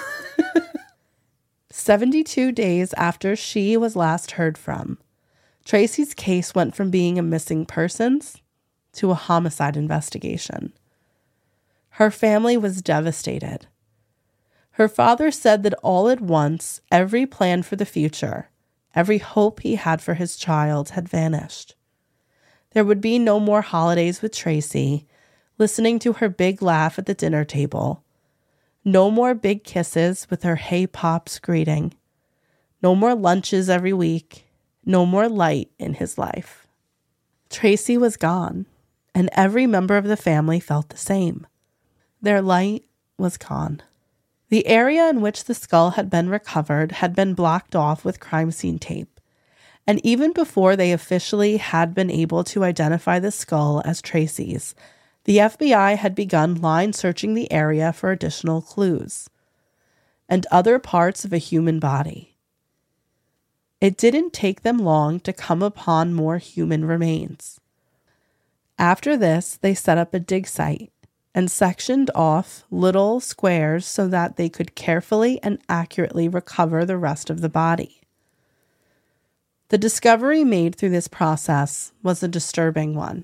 seventy-two days after she was last heard from, Tracy's case went from being a missing persons to a homicide investigation. Her family was devastated. Her father said that all at once, every plan for the future, every hope he had for his child had vanished. There would be no more holidays with Tracy, listening to her big laugh at the dinner table. No more big kisses with her "Hey Pops" greeting. No more lunches every week. No more light in his life. Tracy was gone, and every member of the family felt the same. Their light was gone. The area in which the skull had been recovered had been blocked off with crime scene tape, and even before they officially had been able to identify the skull as Tracy's, the F B I had begun line searching the area for additional clues and other parts of a human body. It didn't take them long to come upon more human remains. After this, they set up a dig site and sectioned off little squares so that they could carefully and accurately recover the rest of the body. The discovery made through this process was a disturbing one.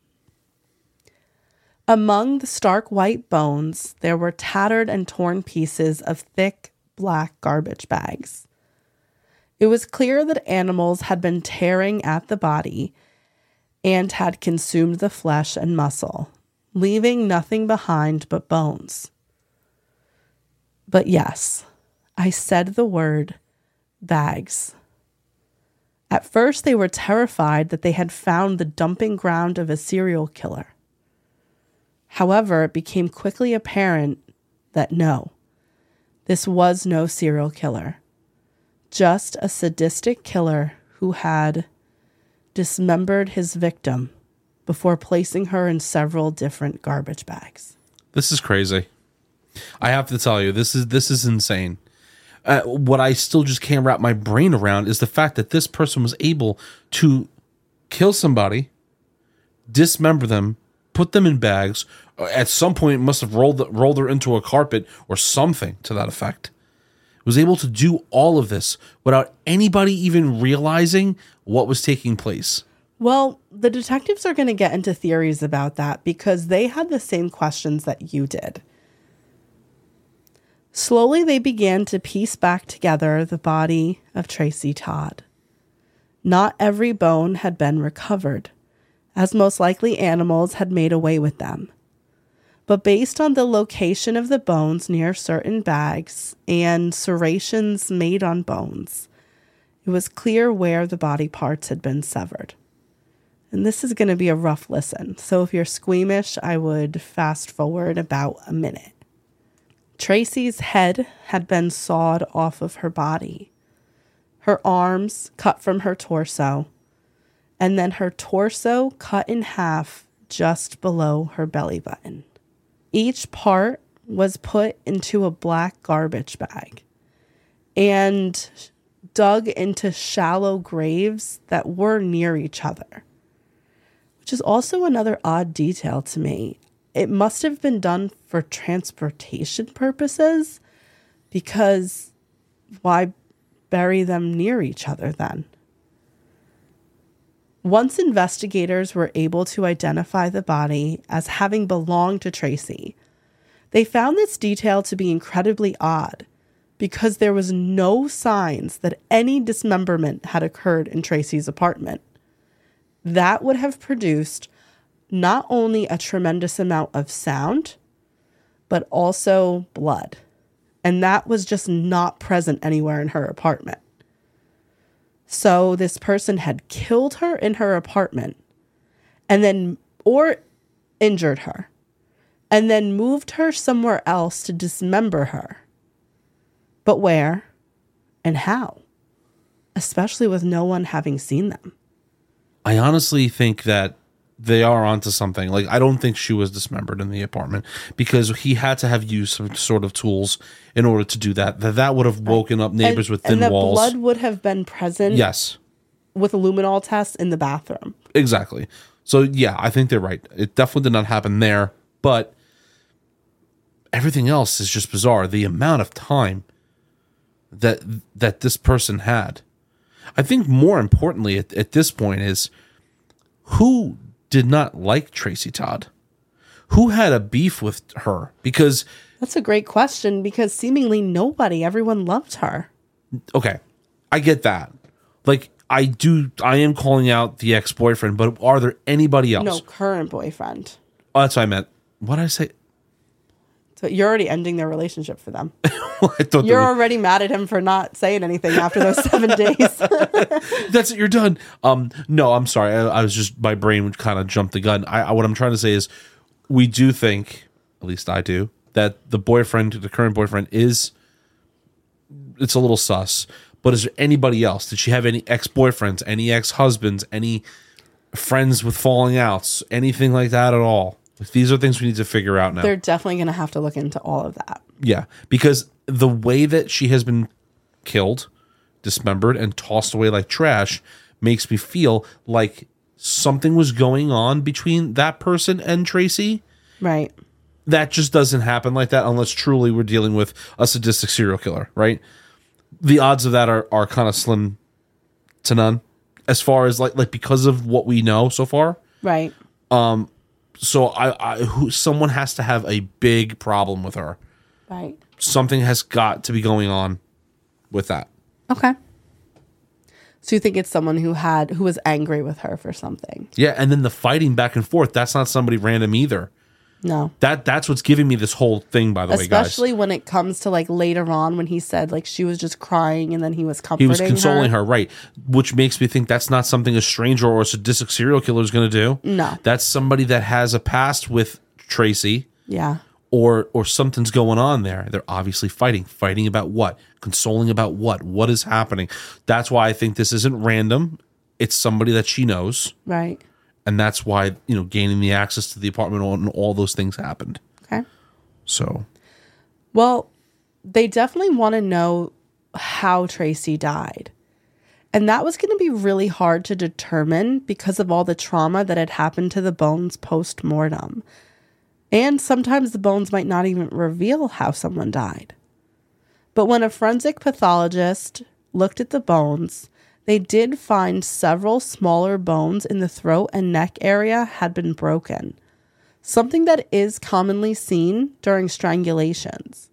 Among the stark white bones, there were tattered and torn pieces of thick black garbage bags. It was clear that animals had been tearing at the body and had consumed the flesh and muscle, leaving nothing behind but bones. But yes, I said the word bags. At first, they were terrified that they had found the dumping ground of a serial killer. However, it became quickly apparent that no, this was no serial killer, just a sadistic killer who had dismembered his victim before placing her in several different garbage bags. This is crazy. I have to tell you, this is this is insane. Uh, what I still just can't wrap my brain around is the fact that this person was able to kill somebody, dismember them, put them in bags. At some point, must have rolled rolled her into a carpet or something to that effect. Was able to do all of this without anybody even realizing what was taking place. Well, the detectives are going to get into theories about that because they had the same questions that you did. Slowly, they began to piece back together the body of Tracy Todd. Not every bone had been recovered, as most likely animals had made away with them. But based on the location of the bones near certain bags and serrations made on bones, it was clear where the body parts had been severed. And this is going to be a rough listen, so if you're squeamish, I would fast forward about a minute. Tracy's head had been sawed off of her body, her arms cut from her torso, and then her torso cut in half just below her belly button. Each part was put into a black garbage bag and dug into shallow graves that were near each other, which is also another odd detail to me. It must have been done for transportation purposes, because why bury them near each other then? Once investigators were able to identify the body as having belonged to Tracy, they found this detail to be incredibly odd, because there was no signs that any dismemberment had occurred in Tracy's apartment. That would have produced not only a tremendous amount of sound, but also blood. And that was just not present anywhere in her apartment. So this person had killed her in her apartment and then, or injured her, and then moved her somewhere else to dismember her. But where and how? Especially with no one having seen them. I honestly think that they are onto something. Like, I don't think she was dismembered in the apartment, because he had to have used some sort of tools in order to do that. That that would have woken up neighbors and, with thin and the walls. Blood would have been present. Yes, with a luminol test in the bathroom. Exactly. So yeah, I think they're right. It definitely did not happen there, but everything else is just bizarre. The amount of time that that this person had. I think more importantly at, at this point is, who did not like Tracy Todd? Who had a beef with her? Because that's a great question, because seemingly nobody, everyone loved her. Okay, I get that. Like, I do, I am calling out the ex-boyfriend, but are there anybody else? No, current boyfriend. Oh, that's what I meant. What did I say? So you're already ending their relationship for them. Well, I thought you're were... already mad at him for not saying anything after those seven days. That's it. You're done. Um, no, I'm sorry. I, I was just, my brain would kind of jump the gun. I, I, what I'm trying to say is, we do think, at least I do, that the boyfriend, the current boyfriend, is, it's a little sus. But is there anybody else? Did she have any ex-boyfriends, any ex-husbands, any friends with falling outs, anything like that at all? These are things we need to figure out now. They're definitely going to have to look into all of that. Yeah, because the way that she has been killed, dismembered, and tossed away like trash makes me feel like something was going on between that person and Tracy. Right. That just doesn't happen like that unless truly we're dealing with a sadistic serial killer, right? The odds of that are, are kind of slim to none, as far as like like because of what we know so far. Right. Um. So I, I who someone has to have a big problem with her. Right. Something has got to be going on with that. Okay. So you think it's someone who had who was angry with her for something? Yeah, and then the fighting back and forth, that's not somebody random either. No. That that's what's giving me this whole thing, by the way, guys. Especially when it comes to like later on when he said like she was just crying and then he was comforting her. He was consoling her. her, right. Which makes me think that's not something a stranger or a sadistic serial killer is going to do. No. That's somebody that has a past with Tracy. Yeah. Or or something's going on there. They're obviously fighting. Fighting about what? Consoling about what? What is happening? That's why I think this isn't random. It's somebody that she knows. Right. And that's why, you know, gaining the access to the apartment and all those things happened. Okay. So. Well, they definitely want to know how Tracy died. And that was going to be really hard to determine because of all the trauma that had happened to the bones post-mortem. And sometimes the bones might not even reveal how someone died. But when a forensic pathologist looked at the bones, they did find several smaller bones in the throat and neck area had been broken, something that is commonly seen during strangulations.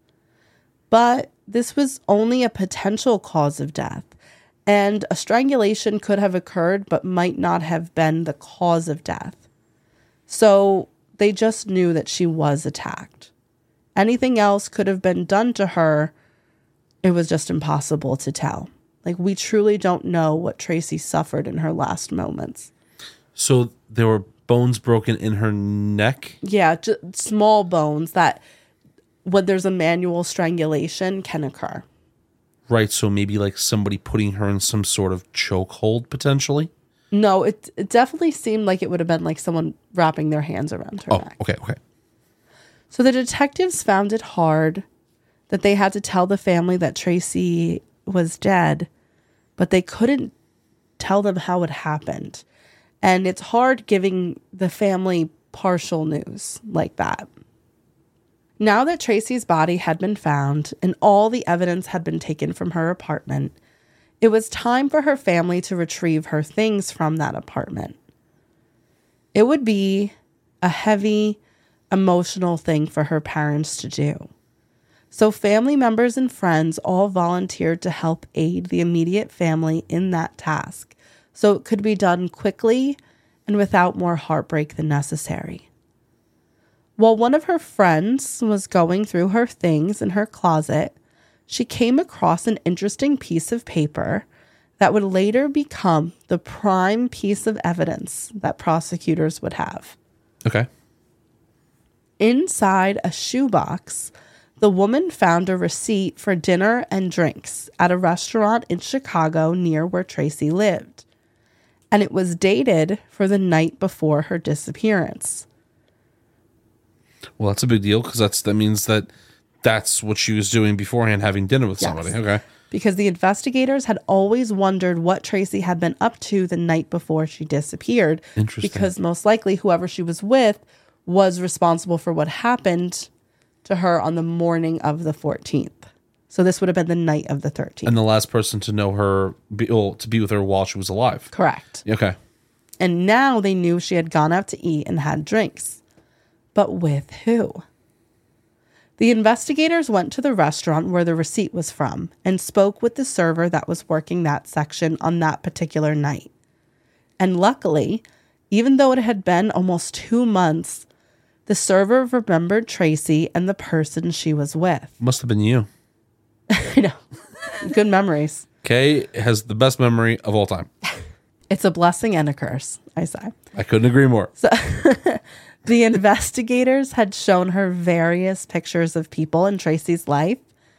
But this was only a potential cause of death, and a strangulation could have occurred but might not have been the cause of death. So they just knew that she was attacked. Anything else could have been done to her. It was just impossible to tell. Like, we truly don't know what Tracy suffered in her last moments. So there were bones broken in her neck? Yeah, just small bones that, when there's a manual strangulation, can occur. Right, so maybe like somebody putting her in some sort of chokehold, potentially? No, it, it definitely seemed like it would have been like someone wrapping their hands around her Oh, neck. okay, okay. So the detectives found it hard that they had to tell the family that Tracy was dead, but they couldn't tell them how it happened. And it's hard giving the family partial news like that. Now that Tracy's body had been found and all the evidence had been taken from her apartment, it was time for her family to retrieve her things from that apartment. It would be a heavy, emotional thing for her parents to do. So family members and friends all volunteered to help aid the immediate family in that task, so it could be done quickly and without more heartbreak than necessary. While one of her friends was going through her things in her closet, she came across an interesting piece of paper that would later become the prime piece of evidence that prosecutors would have. Okay. Inside a shoebox, the woman found a receipt for dinner and drinks at a restaurant in Chicago near where Tracy lived, and it was dated for the night before her disappearance. Well, that's a big deal because that's that means that that's what she was doing beforehand, having dinner with Yes. somebody. Okay. Because the investigators had always wondered what Tracy had been up to the night before she disappeared. Interesting. Because most likely whoever she was with was responsible for what happened to her on the morning of the fourteenth. So this would have been the night of the thirteenth. And the last person to know her, be, well, to be with her while she was alive. Correct. Okay. And now they knew she had gone out to eat and had drinks. But with who? The investigators went to the restaurant where the receipt was from and spoke with the server that was working that section on that particular night. And luckily, even though it had been almost two months, the server remembered Tracy and the person she was with. Must have been you. I know. Good memories. Kay has the best memory of all time. It's a blessing and a curse, I say. I couldn't agree more. So the investigators had shown her various pictures of people in Tracy's life,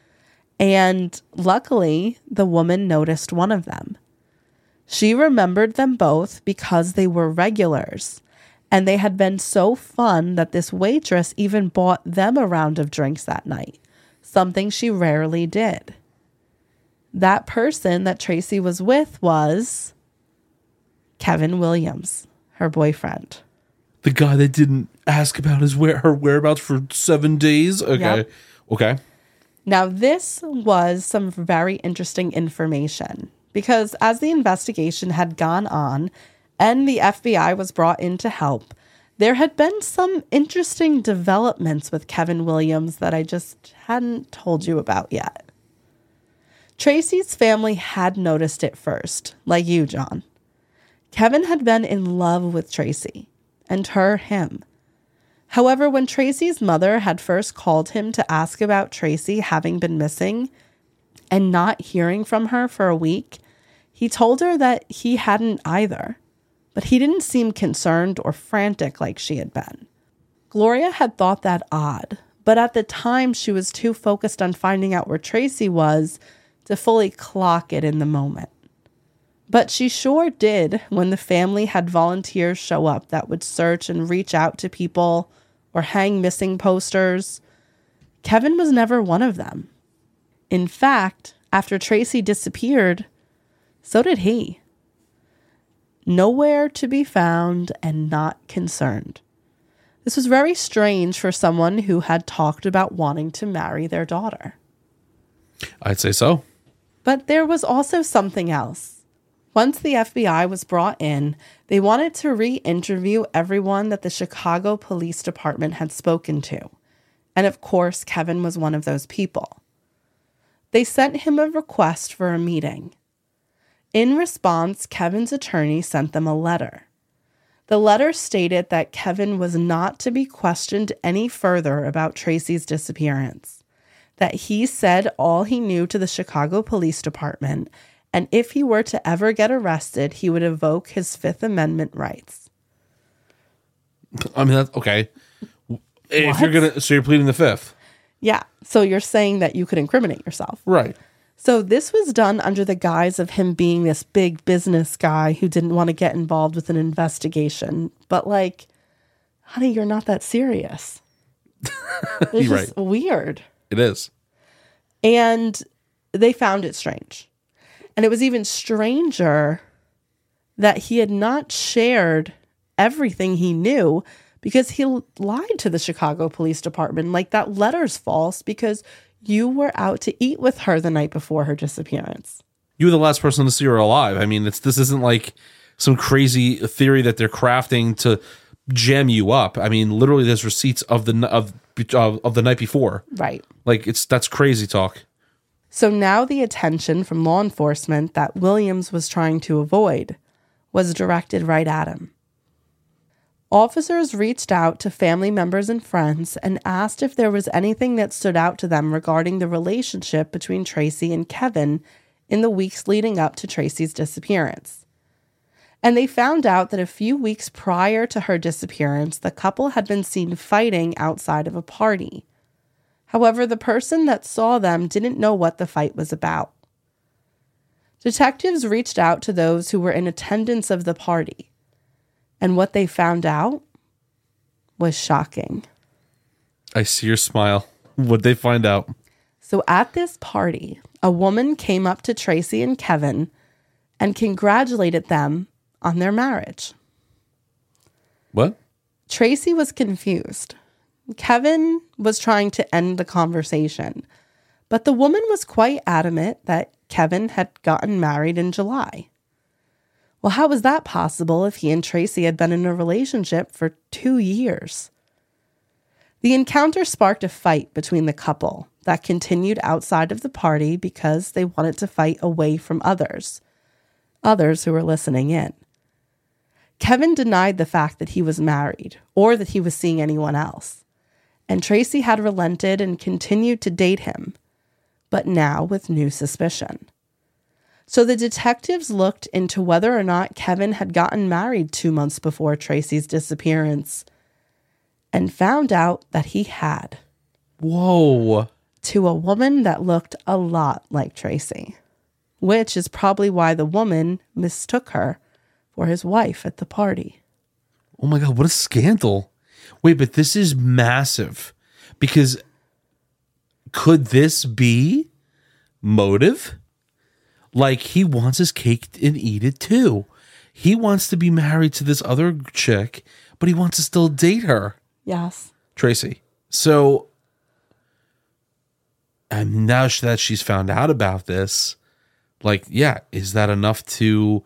and luckily, the woman noticed one of them. She remembered them both because they were regulars, and they had been so fun that this waitress even bought them a round of drinks that night, something she rarely did. That person that Tracy was with was Kevin Williams, her boyfriend. The guy that didn't ask about his where her whereabouts for seven days. Okay. Yep. Okay. Now, this was some very interesting information because as the investigation had gone on and the F B I was brought in to help, there had been some interesting developments with Kevin Williams that I just hadn't told you about yet. Tracy's family had noticed it first, like you, John. Kevin had been in love with Tracy, and her him. However, when Tracy's mother had first called him to ask about Tracy having been missing and not hearing from her for a week, he told her that he hadn't either, but he didn't seem concerned or frantic like she had been. Gloria had thought that odd, but at the time she was too focused on finding out where Tracy was to fully clock it in the moment. But she sure did when the family had volunteers show up that would search and reach out to people or hang missing posters. Kevin was never one of them. In fact, after Tracy disappeared, so did he. Nowhere to be found and not concerned. This was very strange for someone who had talked about wanting to marry their daughter. I'd say so. But there was also something else. Once the F B I was brought in, they wanted to re-interview everyone that the Chicago Police Department had spoken to. And of course, Kevin was one of those people. They sent him a request for a meeting. In response, Kevin's attorney sent them a letter. The letter stated that Kevin was not to be questioned any further about Tracy's disappearance, that he said all he knew to the Chicago Police Department, and if he were to ever get arrested, he would invoke his Fifth Amendment rights. I mean, that's okay. If What? you're gonna, so you're pleading the fifth, Yeah, so you're saying that you could incriminate yourself. right? So this was done under the guise of him being this big business guy who didn't want to get involved with an investigation. But like, honey, you're not that serious. It's You're just right. weird. It is. And they found it strange. And it was even stranger that he had not shared everything he knew because he lied to the Chicago Police Department. Like, that letter's false because you were out to eat with her the night before her disappearance. You were the last person to see her alive. I mean, it's this isn't like some crazy theory that they're crafting to jam you up. I mean, literally, there's receipts of the of of, of the night before. Right. Like, it's that's crazy talk. So now the attention from law enforcement that Williams was trying to avoid was directed right at him. Officers reached out to family members and friends and asked if there was anything that stood out to them regarding the relationship between Tracy and Kevin in the weeks leading up to Tracy's disappearance. And they found out that a few weeks prior to her disappearance, the couple had been seen fighting outside of a party. However, the person that saw them didn't know what the fight was about. Detectives reached out to those who were in attendance of the party. And what they found out was shocking. I see your smile. What'd they find out? So at this party, a woman came up to Tracy and Kevin and congratulated them on their marriage. What? Tracy was confused. Kevin was trying to end the conversation, but the woman was quite adamant that Kevin had gotten married in July. Well, how was that possible if he and Tracy had been in a relationship for two years? The encounter sparked a fight between the couple that continued outside of the party because they wanted to fight away from others, others who were listening in. Kevin denied the fact that he was married or that he was seeing anyone else, and Tracy had relented and continued to date him, but now with new suspicion. So the detectives looked into whether or not Kevin had gotten married two months before Tracy's disappearance and found out that he had. Whoa. To a woman that looked a lot like Tracy, which is probably why the woman mistook her for his wife at the party. Oh my God, what a scandal. Wait, but this is massive because could this be motive? Like, he wants his cake and eat it too. He wants to be married to this other chick, but he wants to still date her. Yes. Tracy. So, and now that she's found out about this, like, yeah, is that enough to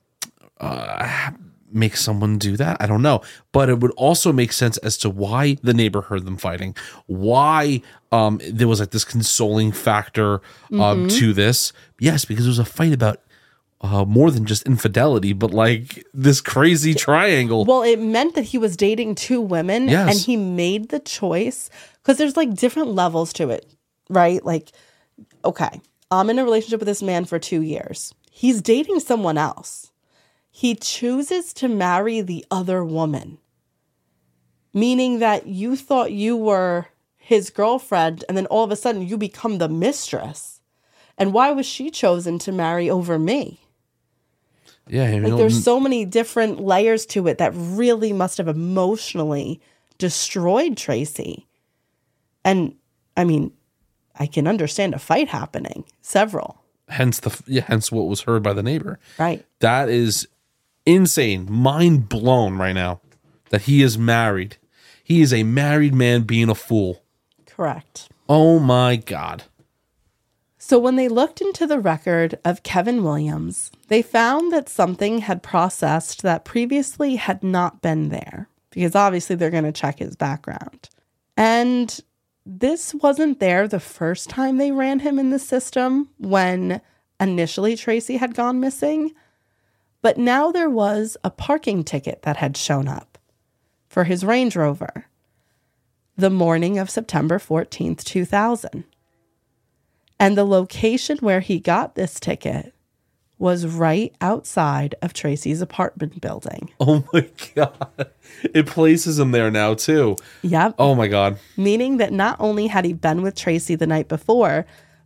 uh, make someone do that? I don't know. But it would also make sense as to why the neighbor heard them fighting, why um, there was like this consoling factor um, Mm-hmm. to this. Yes, because it was a fight about uh, more than just infidelity, but like this crazy triangle. Well, it meant that he was dating two women, Yes. and he made the choice because there's like different levels to it, right? Like, okay, I'm in a relationship with this man for two years. He's dating someone else. He chooses to marry the other woman, meaning that you thought you were his girlfriend, and then all of a sudden you become the mistress. And why was she chosen to marry over me? Yeah, I mean, Like, there's so many different layers to it that really must have emotionally destroyed Tracy. And I mean, I can understand a fight happening, several. hence the yeah, hence what was heard by the neighbor. Right. That is insane, mind blown right now that he is married. He is a married man being a fool. Correct. Oh my God. So when they looked into the record of Kevin Williams, they found that something had processed that previously had not been there, because obviously they're going to check his background. And this wasn't there the first time they ran him in the system when initially Tracy had gone missing, but now there was a parking ticket that had shown up for his Range Rover the morning of September fourteenth, two thousand. And the location where he got this ticket was right outside of Tracy's apartment building. Oh my God. It places him there now too. Yep. Oh my God. Meaning that not only had he been with Tracy the night before,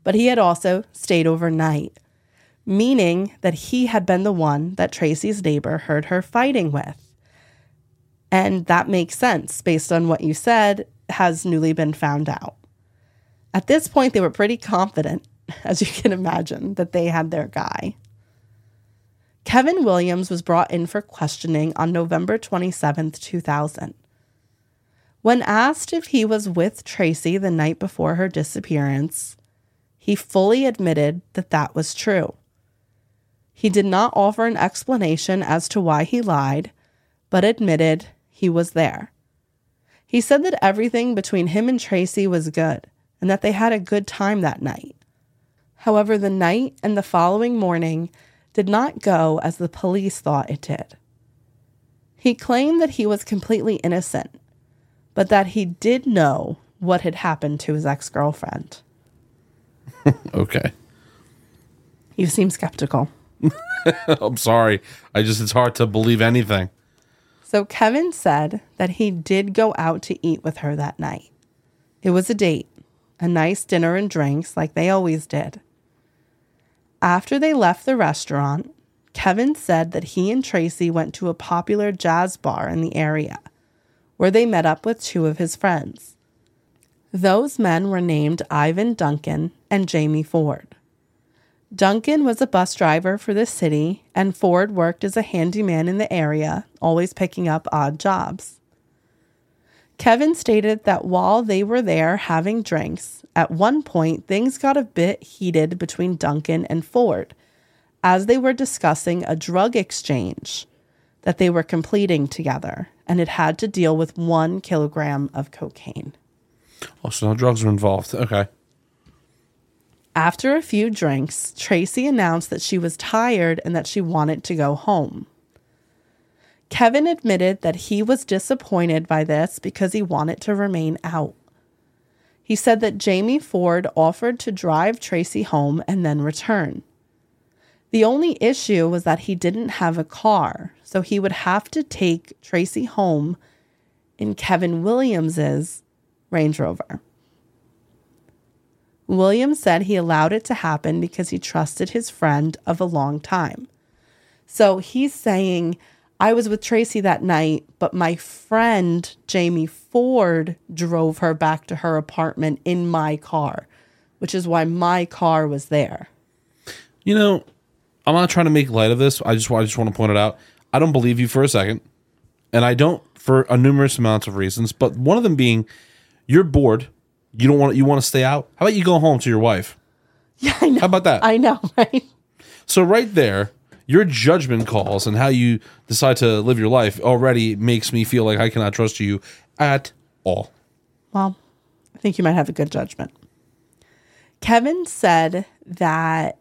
but he had also stayed overnight, meaning that he had been the one that Tracy's neighbor heard her fighting with. And that makes sense based on what you said has newly been found out. At this point, they were pretty confident, as you can imagine, that they had their guy. Kevin Williams was brought in for questioning on November twenty-seventh, two thousand. When asked if he was with Tracy the night before her disappearance, he fully admitted that that was true. He did not offer an explanation as to why he lied, but admitted he was there. He said that everything between him and Tracy was good and that they had a good time that night. However, the night and the following morning did not go as the police thought it did. He claimed that he was completely innocent, but that he did know what had happened to his ex-girlfriend. Okay. You seem skeptical. I'm sorry. I just, it's hard to believe anything. So Kevin said that he did go out to eat with her that night. It was a date, a nice dinner and drinks like they always did. After they left the restaurant, Kevin said that he and Tracy went to a popular jazz bar in the area, where they met up with two of his friends. Those men were named Ivan Duncan and Jamie Ford. Duncan was a bus driver for the city, and Ford worked as a handyman in the area, always picking up odd jobs. Kevin stated that while they were there having drinks, at one point things got a bit heated between Duncan and Ford as they were discussing a drug exchange that they were completing together, and it had to deal with one kilogram of cocaine. Oh, so no drugs were involved. Okay. After a few drinks, Tracy announced that she was tired and that she wanted to go home. Kevin admitted that he was disappointed by this because he wanted to remain out. He said that Jamie Ford offered to drive Tracy home and then return. The only issue was that he didn't have a car, so he would have to take Tracy home in Kevin Williams's Range Rover. Williams said he allowed it to happen because he trusted his friend of a long time. So he's saying, I was with Tracy that night, but my friend, Jamie Ford, drove her back to her apartment in my car, which is why my car was there. You know, I'm not trying to make light of this. I just, I just want to point it out. I don't believe you for a second. And I don't for a numerous amounts of reasons, but one of them being you're bored. You don't want you want to stay out. How about you go home to your wife? Yeah, I know. How about that? I know, right? So right there, your judgment calls and how you decide to live your life already makes me feel like I cannot trust you at all. Well, I think you might have a good judgment. Kevin said that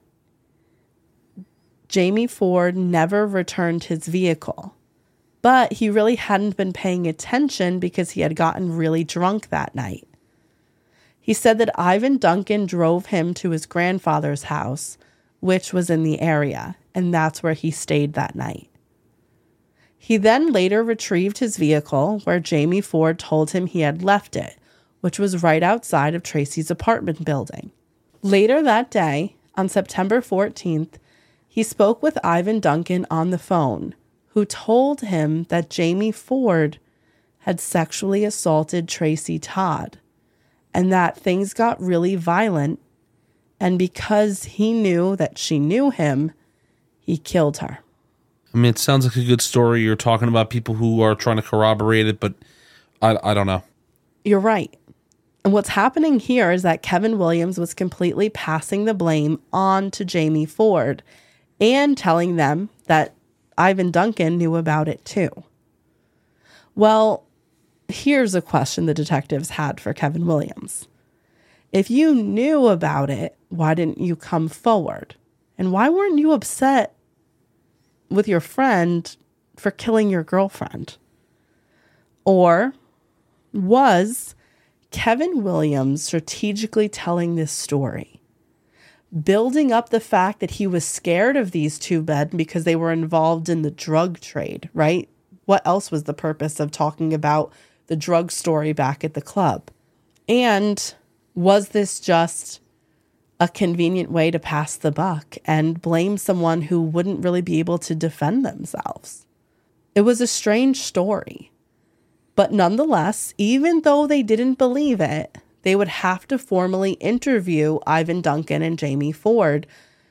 Jamie Ford never returned his vehicle, but he really hadn't been paying attention because he had gotten really drunk that night. He said that Ivan Duncan drove him to his grandfather's house, which was in the area, and that's where he stayed that night. He then later retrieved his vehicle, where Jamie Ford told him he had left it, which was right outside of Tracy's apartment building. Later that day, on September fourteenth, he spoke with Ivan Duncan on the phone, who told him that Jamie Ford had sexually assaulted Tracy Todd, and that things got really violent, and because he knew that she knew him, he killed her. I mean, it sounds like a good story. You're talking about people who are trying to corroborate it, but I, I don't know. You're right. And what's happening here is that Kevin Williams was completely passing the blame on to Jamie Ford and telling them that Ivan Duncan knew about it too. Well, here's a question the detectives had for Kevin Williams. If you knew about it, why didn't you come forward? And why weren't you upset with your friend for killing your girlfriend? Or was Kevin Williams strategically telling this story, building up the fact that he was scared of these two men because they were involved in the drug trade, right? What else was the purpose of talking about the drug story back at the club? And was this just a convenient way to pass the buck and blame someone who wouldn't really be able to defend themselves. It was a strange story. But nonetheless, even though they didn't believe it, they would have to formally interview Ivan Duncan and Jamie Ford.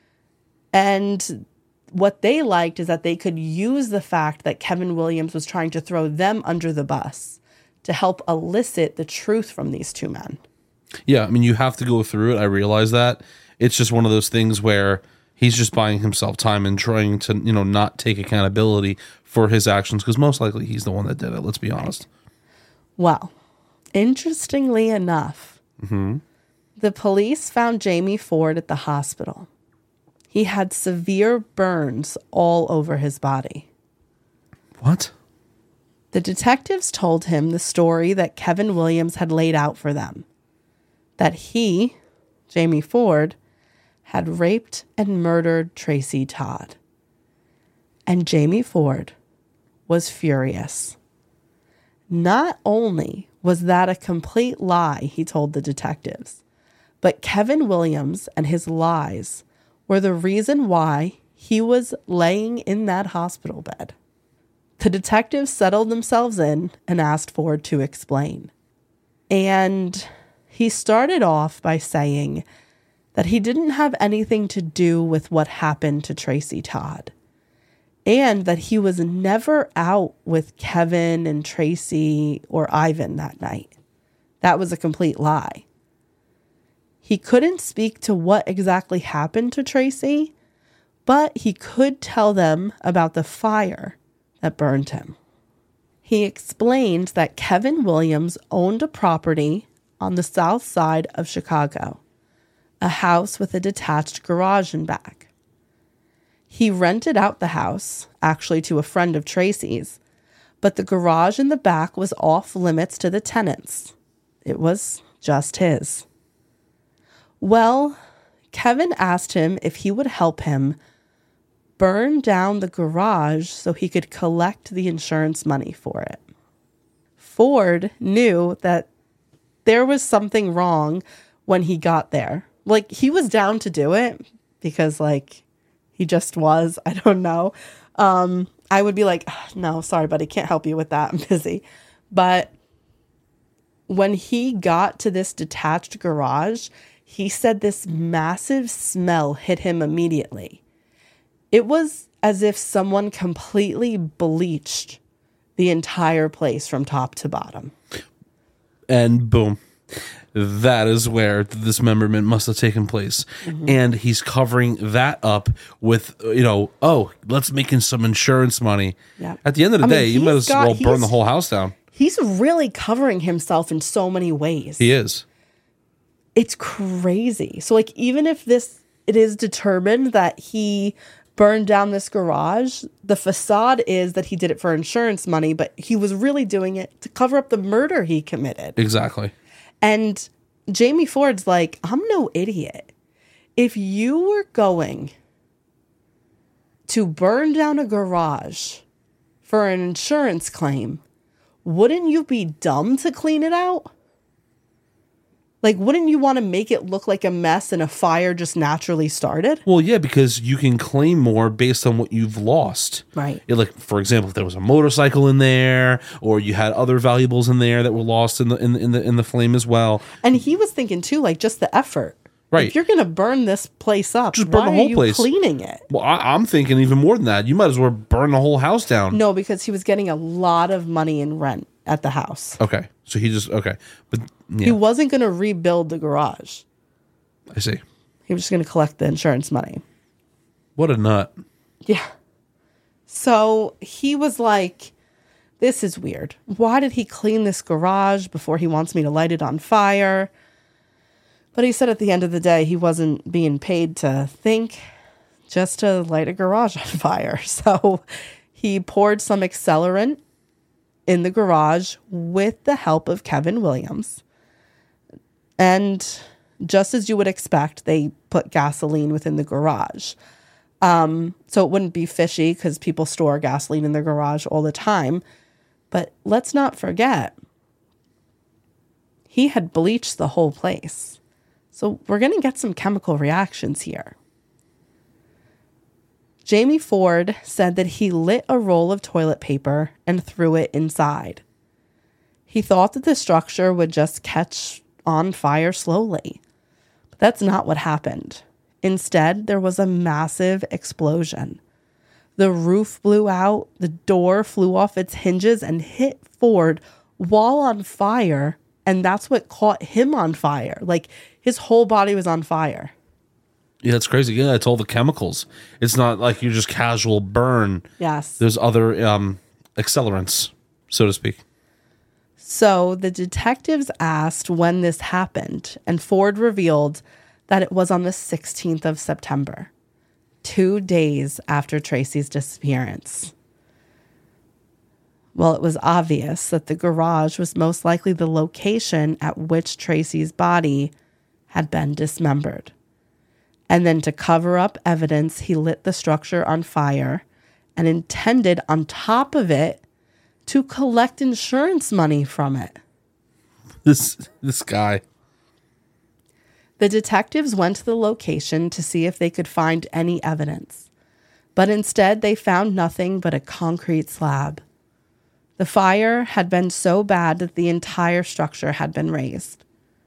And what they liked is that they could use the fact that Kevin Williams was trying to throw them under the bus to help elicit the truth from these two men. Yeah, I mean, you have to go through it. I realize that. It's just one of those things where he's just buying himself time and trying to, you know, not take accountability for his actions, because most likely he's the one that did it. Let's be honest. Well, interestingly enough, mm-hmm. the police found Jamie Ford at the hospital. He had severe burns all over his body. What? The detectives told him the story that Kevin Williams had laid out for them. That he, Jamie Ford, had raped and murdered Tracy Todd. And Jamie Ford was furious. Not only was that a complete lie, he told the detectives, but Kevin Williams and his lies were the reason why he was laying in that hospital bed. The detectives settled themselves in and asked Ford to explain. And he started off by saying that he didn't have anything to do with what happened to Tracy Todd, and that he was never out with Kevin and Tracy or Ivan that night. That was a complete lie. He couldn't speak to what exactly happened to Tracy, but he could tell them about the fire that burned him. He explained that Kevin Williams owned a property on the south side of Chicago, a house with a detached garage in back. He rented out the house, actually to a friend of Tracy's, but the garage in the back was off limits to the tenants. It was just his. Well, Kevin asked him if he would help him burn down the garage so he could collect the insurance money for it. Ford knew that there was something wrong when he got there. Like, he was down to do it because, like, he just was. I don't know. Um, I would be like, no, sorry, buddy, can't help you with that. I'm busy. But when he got to this detached garage, he said this massive smell hit him immediately. It was as if someone completely bleached the entire place from top to bottom. And boom. That is where the dismemberment must have taken place. Mm-hmm. And he's covering that up with, you know, oh, let's make in some insurance money. Yeah. At the end of the I day, mean, you might as got, well burn the whole house down. He's really covering himself in so many ways. He is. It's crazy. So, like, even if this, it is determined that he burned down this garage, the facade is that he did it for insurance money, but he was really doing it to cover up the murder he committed. Exactly. And Jamie Ford's like, I'm no idiot. If you were going to burn down a garage for an insurance claim, wouldn't you be dumb to clean it out? Like, wouldn't you want to make it look like a mess and a fire just naturally started? Well, yeah, because you can claim more based on what you've lost. Right. It, like, for example, if there was a motorcycle in there, or you had other valuables in there that were lost in the in the in the, in the flame as well. And he was thinking too, like, just the effort. Right. If you're going to burn this place up, just burn why the whole are you place. Cleaning it? Well, I, I'm thinking even more than that. You might as well burn the whole house down. No, because he was getting a lot of money in rent at the house. Okay. So he just, okay. But yeah. He wasn't going to rebuild the garage. I see. He was just going to collect the insurance money. What a nut. Yeah. So he was like, this is weird. Why did he clean this garage before he wants me to light it on fire? But he said at the end of the day, he wasn't being paid to think, just to light a garage on fire. So he poured some accelerant in the garage with the help of Kevin Williams. And just as you would expect, they put gasoline within the garage. Um, so it wouldn't be fishy because people store gasoline in their garage all the time. But let's not forget, he had bleached the whole place. So we're going to get some chemical reactions here. Jamie Ford said that he lit a roll of toilet paper and threw it inside. He thought that the structure would just catch on fire slowly. But that's not what happened. Instead, there was a massive explosion. The roof blew out, the door flew off its hinges and hit Ford while on fire, and that's what caught him on fire. Like, his whole body was on fire. Yeah, it's crazy. Yeah, it's all the chemicals. It's not like you just casual burn. Yes. There's other um, accelerants, so to speak. So the detectives asked when this happened, and Ford revealed that it was on the sixteenth of September, two days after Tracy's disappearance. Well, it was obvious that the garage was most likely the location at which Tracy's body had been dismembered. And then to cover up evidence, he lit the structure on fire and intended on top of it to collect insurance money from it. This this guy. The detectives went to the location to see if they could find any evidence, but instead they found nothing but a concrete slab. The fire had been so bad that the entire structure had been razed.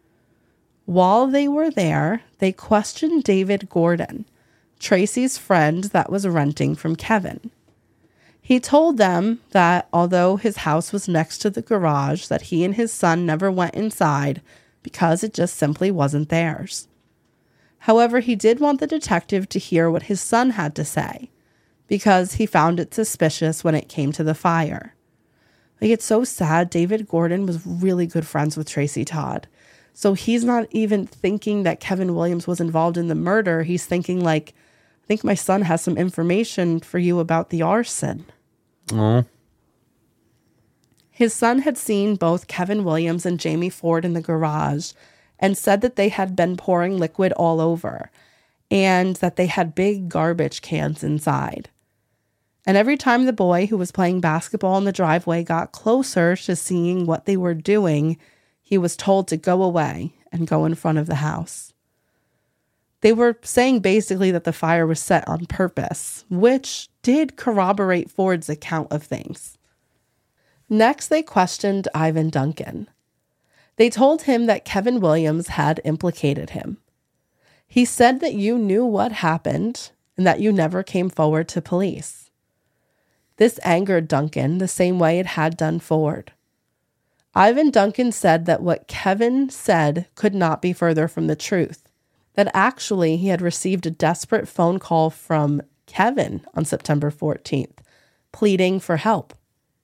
While they were there, they questioned David Gordon, Tracy's friend that was renting from Kevin. He told them that although his house was next to the garage, that he and his son never went inside because it just simply wasn't theirs. However, he did want the detective to hear what his son had to say, because he found it suspicious when it came to the fire. Like, it's so sad. David Gordon was really good friends with Tracy Todd. So he's not even thinking that Kevin Williams was involved in the murder. He's thinking like, I think my son has some information for you about the arson. Oh. His son had seen both Kevin Williams and Jamie Ford in the garage and said that they had been pouring liquid all over and that they had big garbage cans inside. And every time the boy who was playing basketball in the driveway got closer to seeing what they were doing, he was told to go away and go in front of the house. They were saying basically that the fire was set on purpose, which did corroborate Ford's account of things. Next, they questioned Ivan Duncan. They told him that Kevin Williams had implicated him. He said that you knew what happened and that you never came forward to police. This angered Duncan the same way it had done Ford. Ivan Duncan said that what Kevin said could not be further from the truth, that actually he had received a desperate phone call from Kevin on September fourteenth, pleading for help.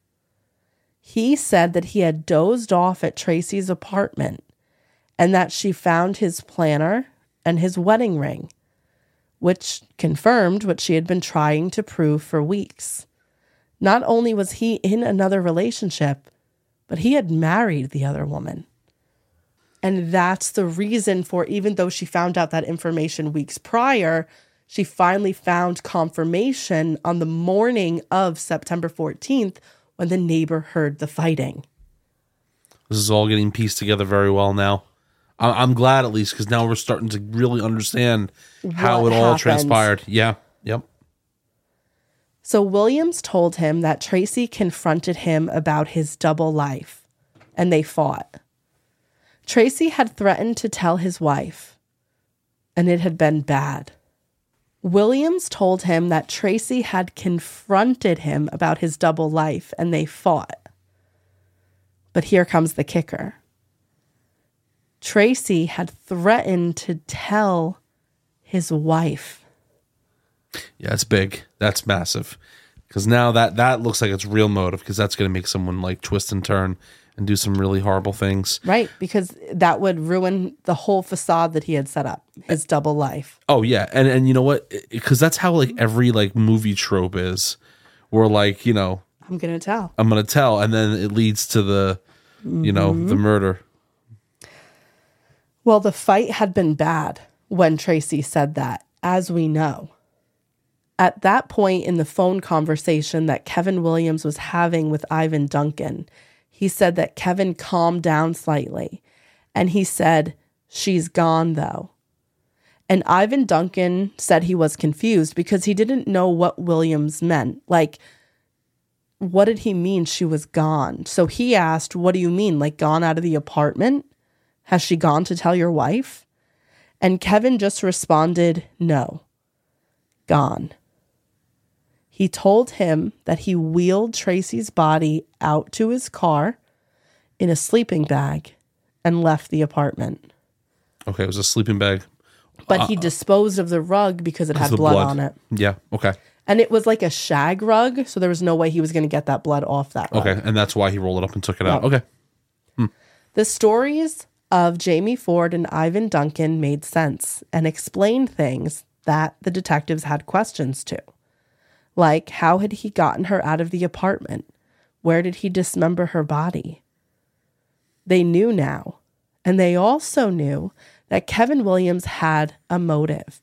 He said that he had dozed off at Tracy's apartment and that she found his planner and his wedding ring, which confirmed what she had been trying to prove for weeks. Not only was he in another relationship, but he had married the other woman. And that's the reason for, even though she found out that information weeks prior, she finally found confirmation on the morning of September fourteenth when the neighbor heard the fighting. This is all getting pieced together very well now. I- I'm glad at least, because now we're starting to really understand how What it all happened. transpired. Yeah, yep. So Williams told him that Tracy confronted him about his double life, and they fought. Tracy had threatened to tell his wife, and it had been bad. Williams told him that Tracy had confronted him about his double life, and they fought. But here comes the kicker. Tracy had threatened to tell his wife. Yeah, it's big. That's massive. Because now that, that looks like it's real motive, because that's going to make someone like twist and turn and do some really horrible things. Right, because that would ruin the whole facade that he had set up, his double life. Oh, yeah. And and you know what? Because that's how like every like movie trope is. Where like, you know, I'm going to tell. I'm going to tell. And then it leads to the, you know, Mm-hmm. the murder. Well, the fight had been bad when Tracy said that, as we know. At that point in the phone conversation that Kevin Williams was having with Ivan Duncan, he said that Kevin calmed down slightly, and he said, She's gone, though. And Ivan Duncan said he was confused because he didn't know what Williams meant. Like, what did he mean she was gone? So he asked, what do you mean? Like, gone out of the apartment? Has she gone to tell your wife? And Kevin just responded, no. Gone. He told him that he wheeled Tracy's body out to his car in a sleeping bag and left the apartment. Okay, it was a sleeping bag. But he disposed of the rug because it had the blood, blood on it. Yeah, okay. And it was like a shag rug, so there was no way he was going to get that blood off that rug. Okay, and that's why he rolled it up and took it out. Yep. Okay. Hmm. The stories of Jamie Ford and Ivan Duncan made sense and explained things that the detectives had questions to. Like, how had he gotten her out of the apartment? Where did he dismember her body? They knew now. And they also knew that Kevin Williams had a motive.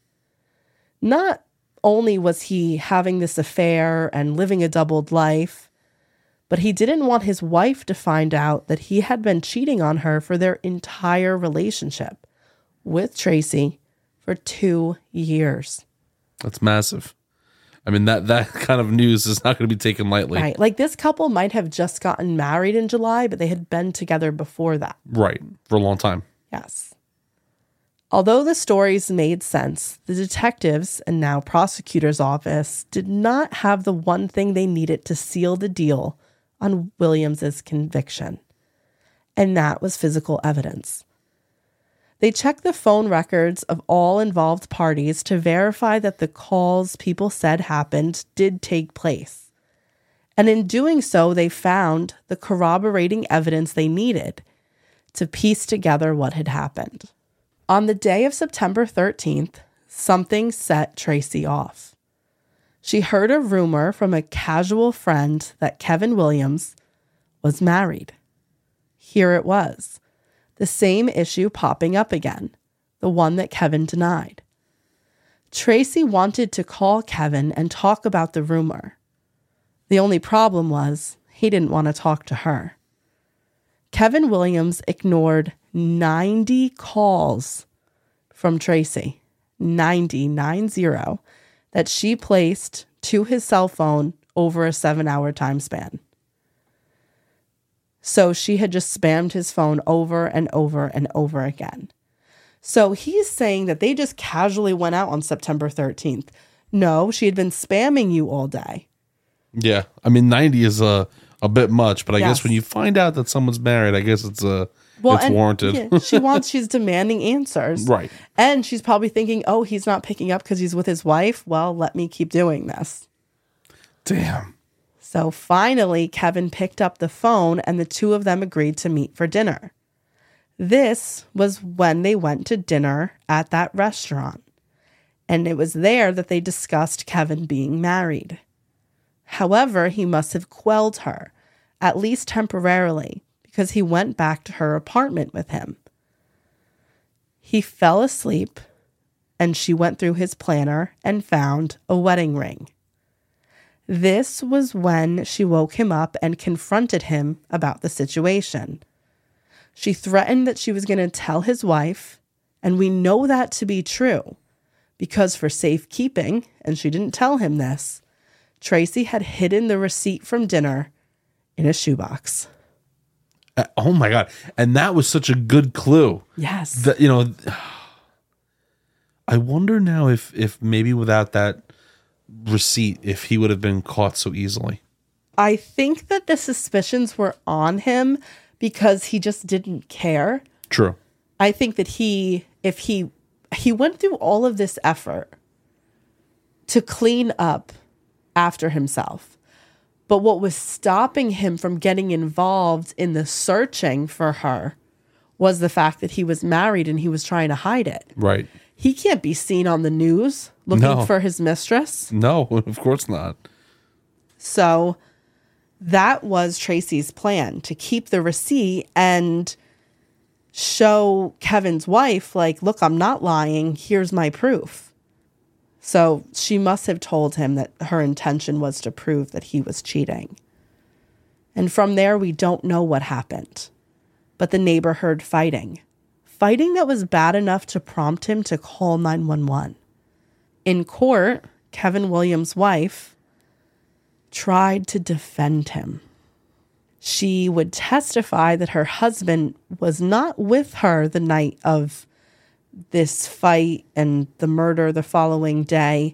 Not only was he having this affair and living a doubled life, but he didn't want his wife to find out that he had been cheating on her for their entire relationship with Tracy for two years. That's massive. I mean, that, that kind of news is not going to be taken lightly. Right. Like, this couple might have just gotten married in July, but they had been together before that. Right. For a long time. Yes. Although the stories made sense, the detectives and now prosecutor's office did not have the one thing they needed to seal the deal on Williams's conviction. And that was physical evidence. They checked the phone records of all involved parties to verify that the calls people said happened did take place. And in doing so, they found the corroborating evidence they needed to piece together what had happened. On the day of September thirteenth, something set Tracy off. She heard a rumor from a casual friend that Kevin Williams was married. Here it was. The same issue popping up again, the one that Kevin denied. Tracy wanted to call Kevin and talk about the rumor. The only problem was he didn't want to talk to her. Kevin Williams ignored ninety calls from Tracy, ninety, nine zero, that she placed to his cell phone over a seven-hour time span. So she had just spammed his phone over and over and over again. So he's saying that they just casually went out on September thirteenth. No, she had been spamming you all day. Yeah. I mean, ninety is a, a bit much, but I Yes. guess when you find out that someone's married, I guess it's uh, Well, it's and, warranted. yeah, she wants, she's demanding answers. Right. And she's probably thinking, oh, he's not picking up because he's with his wife. Well, let me keep doing this. Damn. So finally, Kevin picked up the phone and the two of them agreed to meet for dinner. This was when they went to dinner at that restaurant. And it was there that they discussed Kevin being married. However, he must have quelled her, at least temporarily, because he went back to her apartment with him. He fell asleep, and she went through his planner and found a wedding ring. This was when she woke him up and confronted him about the situation. She threatened that she was going to tell his wife, and we know that to be true, because for safekeeping, and she didn't tell him this, Tracy had hidden the receipt from dinner in a shoebox. Uh, oh my God. And that was such a good clue. Yes. That, you know, I wonder now if if maybe without that receipt, if he would have been caught so easily. I think that the suspicions were on him because he just didn't care. True. I think that he, if he, he went through all of this effort to clean up after himself. But what was stopping him from getting involved in the searching for her was the fact that he was married and he was trying to hide it. Right. He can't be seen on the news looking No. for his mistress. No, of course not. So that was Tracy's plan, to keep the receipt and show Kevin's wife, like, look, I'm not lying. Here's my proof. So she must have told him that her intention was to prove that he was cheating. And from there, we don't know what happened. But the neighbor heard fighting. fighting that was bad enough to prompt him to call nine one one. In court, Kevin Williams' wife tried to defend him. She would testify that her husband was not with her the night of this fight and the murder the following day,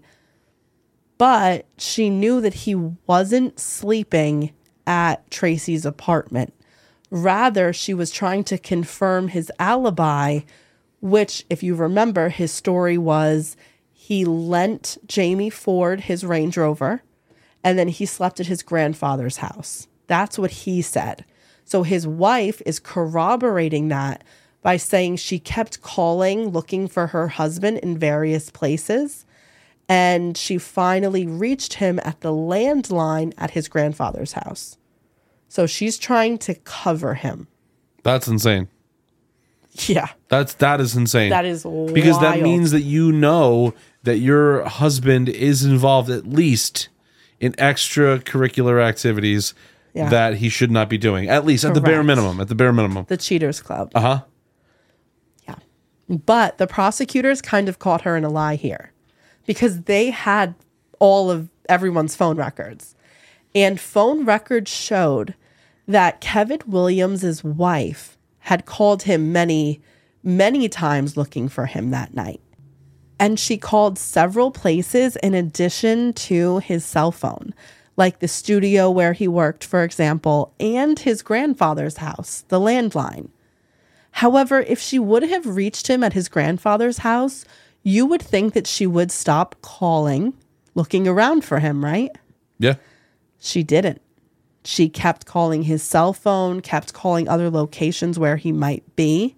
but she knew that he wasn't sleeping at Tracy's apartment. Rather, she was trying to confirm his alibi, which, if you remember, his story was he lent Jamie Ford his Range Rover, and then he slept at his grandfather's house. That's what he said. So his wife is corroborating that by saying she kept calling, looking for her husband in various places, and she finally reached him at the landline at his grandfather's house. So she's trying to cover him. That's insane. Yeah. That's that is insane. That is wild. Because that means that you know that your husband is involved at least in extracurricular activities Yeah. that he should not be doing. At least at the bare Correct. minimum. At the bare minimum. The Cheaters Club. Uh-huh. Yeah. But the prosecutors kind of caught her in a lie here because they had all of everyone's phone records. And phone records showed that Kevin Williams' wife had called him many, many times looking for him that night. And she called several places in addition to his cell phone, like the studio where he worked, for example, and his grandfather's house, the landline. However, if she would have reached him at his grandfather's house, you would think that she would stop calling, looking around for him, right? Yeah. She didn't. She kept calling his cell phone, kept calling other locations where he might be.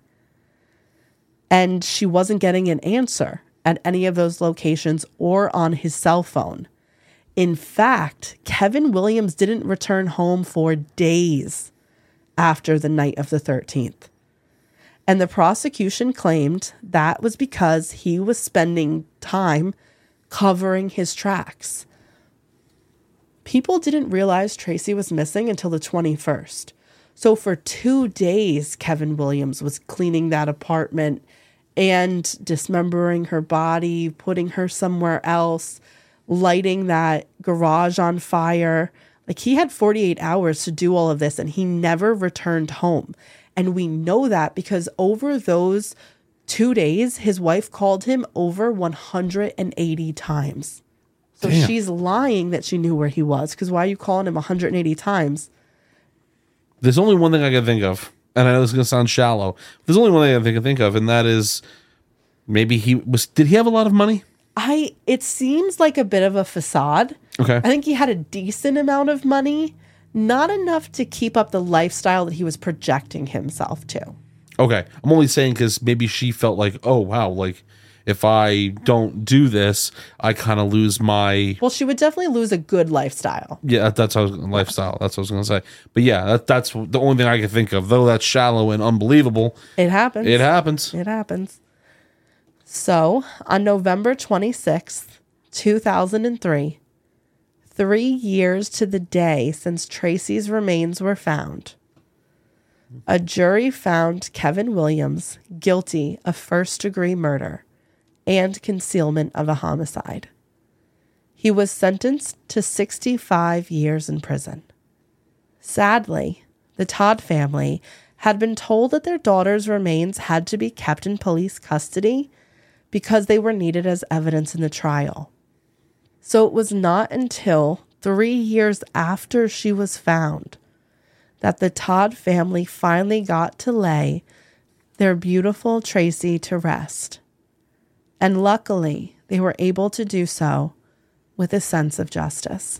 And she wasn't getting an answer at any of those locations or on his cell phone. In fact, Kevin Williams didn't return home for days after the night of the thirteenth. And the prosecution claimed that was because he was spending time covering his tracks. People didn't realize Tracy was missing until the twenty-first. So for two days, Kevin Williams was cleaning that apartment and dismembering her body, putting her somewhere else, lighting that garage on fire. Like, he had forty-eight hours to do all of this, and he never returned home. And we know that because over those two days, his wife called him over one hundred eighty times. So Damn. She's lying that she knew where he was, because why are you calling him one hundred eighty times? There's only one thing I can think of, and I know this is going to sound shallow. There's only one thing I can think of, and that is maybe he was, did he have a lot of money? I, it seems like a bit of a facade. Okay. I think he had a decent amount of money, not enough to keep up the lifestyle that he was projecting himself to. Okay. I'm only saying because maybe she felt like, oh, wow, like if I don't do this, I kind of lose my... Well, she would definitely lose a good lifestyle. Yeah, that's how lifestyle. That's what I was going to say. But yeah, that, that's the only thing I can think of. Though that's shallow and unbelievable. It happens. It happens. It happens. So, on November twenty-sixth, two thousand three, three years to the day since Tracy's remains were found, a jury found Kevin Williams guilty of first-degree murder and concealment of a homicide. He was sentenced to sixty-five years in prison. Sadly, the Todd family had been told that their daughter's remains had to be kept in police custody because they were needed as evidence in the trial. So it was not until three years after she was found that the Todd family finally got to lay their beautiful Tracy to rest. And luckily, they were able to do so with a sense of justice.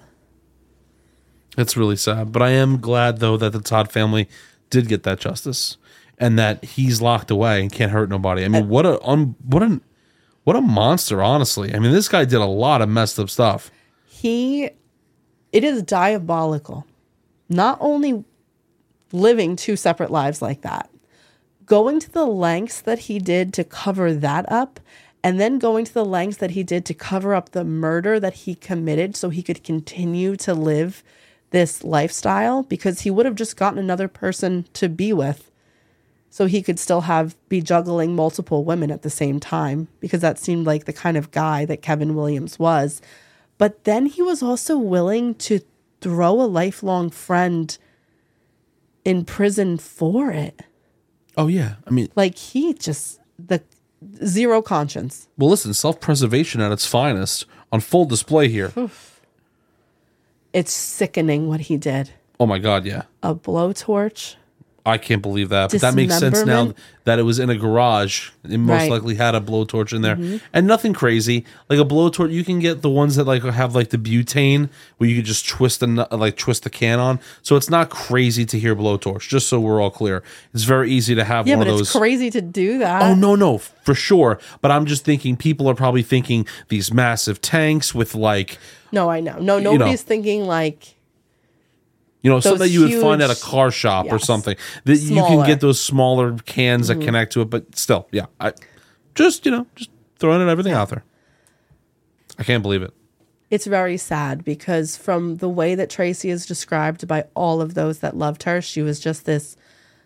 It's really sad. But I am glad, though, that the Todd family did get that justice and that he's locked away and can't hurt nobody. I mean, what a um, what a, what a monster, honestly. I mean, this guy did a lot of messed up stuff. He, it is diabolical. Not only living two separate lives like that, going to the lengths that he did to cover that up, and then going to the lengths that he did to cover up the murder that he committed so he could continue to live this lifestyle, because he would have just gotten another person to be with so he could still have be juggling multiple women at the same time, because that seemed like the kind of guy that Kevin Williams was. But then he was also willing to throw a lifelong friend in prison for it. Oh, yeah. I mean, Like, he just, the zero conscience. well, listen, self-preservation at its finest on full display here. It's sickening what he did. Oh, my God, yeah. A blowtorch. I can't believe that. But that makes sense now Dismemberment. that it was in a garage. It most Right. likely had a blowtorch in there. Mhm. And nothing crazy. Like a blowtorch, you can get the ones that like have like the butane where you could just twist the nu- like twist the can on. So it's not crazy to hear blowtorch, just so we're all clear. It's very easy to have Yeah, one but of it's those. crazy to do that. Oh, no, no, for sure. But I'm just thinking people are probably thinking these massive tanks with like, No, I know. No, You know. nobody's thinking like, you know, Those something that you would find at a huge- car shop or yes. something. That you can Smaller. get those smaller cans Mhm. that connect to it, but still, yeah. I just, you know, just throwing it everything out there. I can't believe it. it's very sad, because from the way that Tracy is described by all of those that loved her, she was just this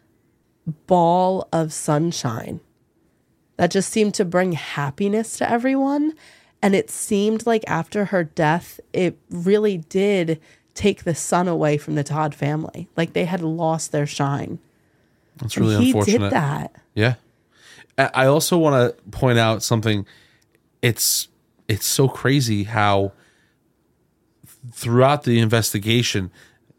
ball of sunshine that just seemed to bring happiness to everyone. And it seemed like after her death, it really did take the sun away from the Todd family. Like they had lost their shine. That's And really he unfortunate. did that. Yeah. I I also want to point out something. It's it's so crazy how throughout the investigation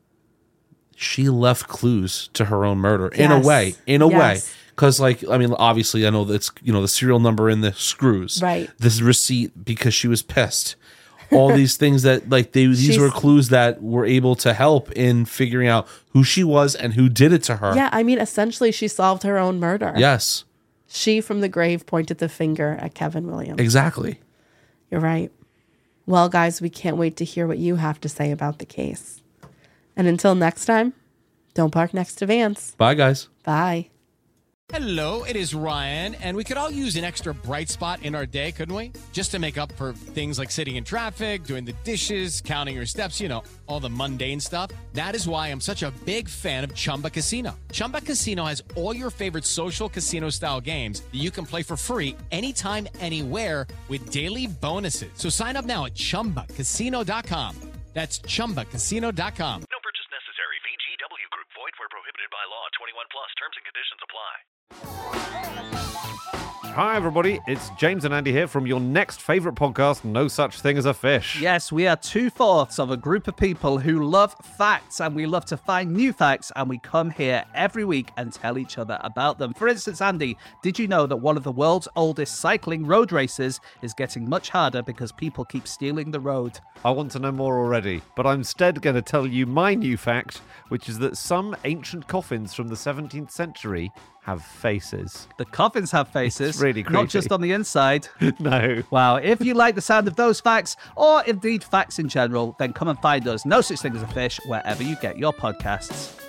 she left clues to her own murder in a Yes. way, in a way. Yes. Because, like, I mean, obviously, I know that's, you know, the serial number in the screws, Right. this receipt because she was pissed. All these things that, like, they these She's- were clues that were able to help in figuring out who she was and who did it to her. Yeah, I mean, essentially, she solved her own murder. Yes, She from the grave pointed the finger at Kevin Williams. exactly. You're right. Well, guys, we can't wait to hear what you have to say about the case. And until next time, don't park next to Vance. Bye, guys. Bye. Hello, it is Ryan, and we could all use an extra bright spot in our day, couldn't we? Just to make up for things like sitting in traffic, doing the dishes, counting your steps, you know, all the mundane stuff. That is why I'm such a big fan of Chumba Casino. Chumba Casino has all your favorite social casino-style games that you can play for free anytime, anywhere with daily bonuses. So sign up now at chumba casino dot com. That's chumba casino dot com. No purchase necessary. V G W Group. Void where prohibited by law. twenty-one plus. Terms and conditions apply. Hi, everybody. It's James and Andy here from your next favourite podcast, No Such Thing as a Fish. Yes, we are two-fourths of a group of people who love facts, and we love to find new facts, and we come here every week and tell each other about them. For instance, Andy, did you know that one of the world's oldest cycling road races is getting much harder because people keep stealing the road? I want to know more already, but I'm instead going to tell you my new fact, which is that some ancient coffins from the seventeenth century have faces. The coffins have faces, It's really not creepy. just on the inside. No. Wow, if you like the sound of those facts, or indeed facts in general, then come and find us, No Such Thing as a Fish, wherever you get your podcasts.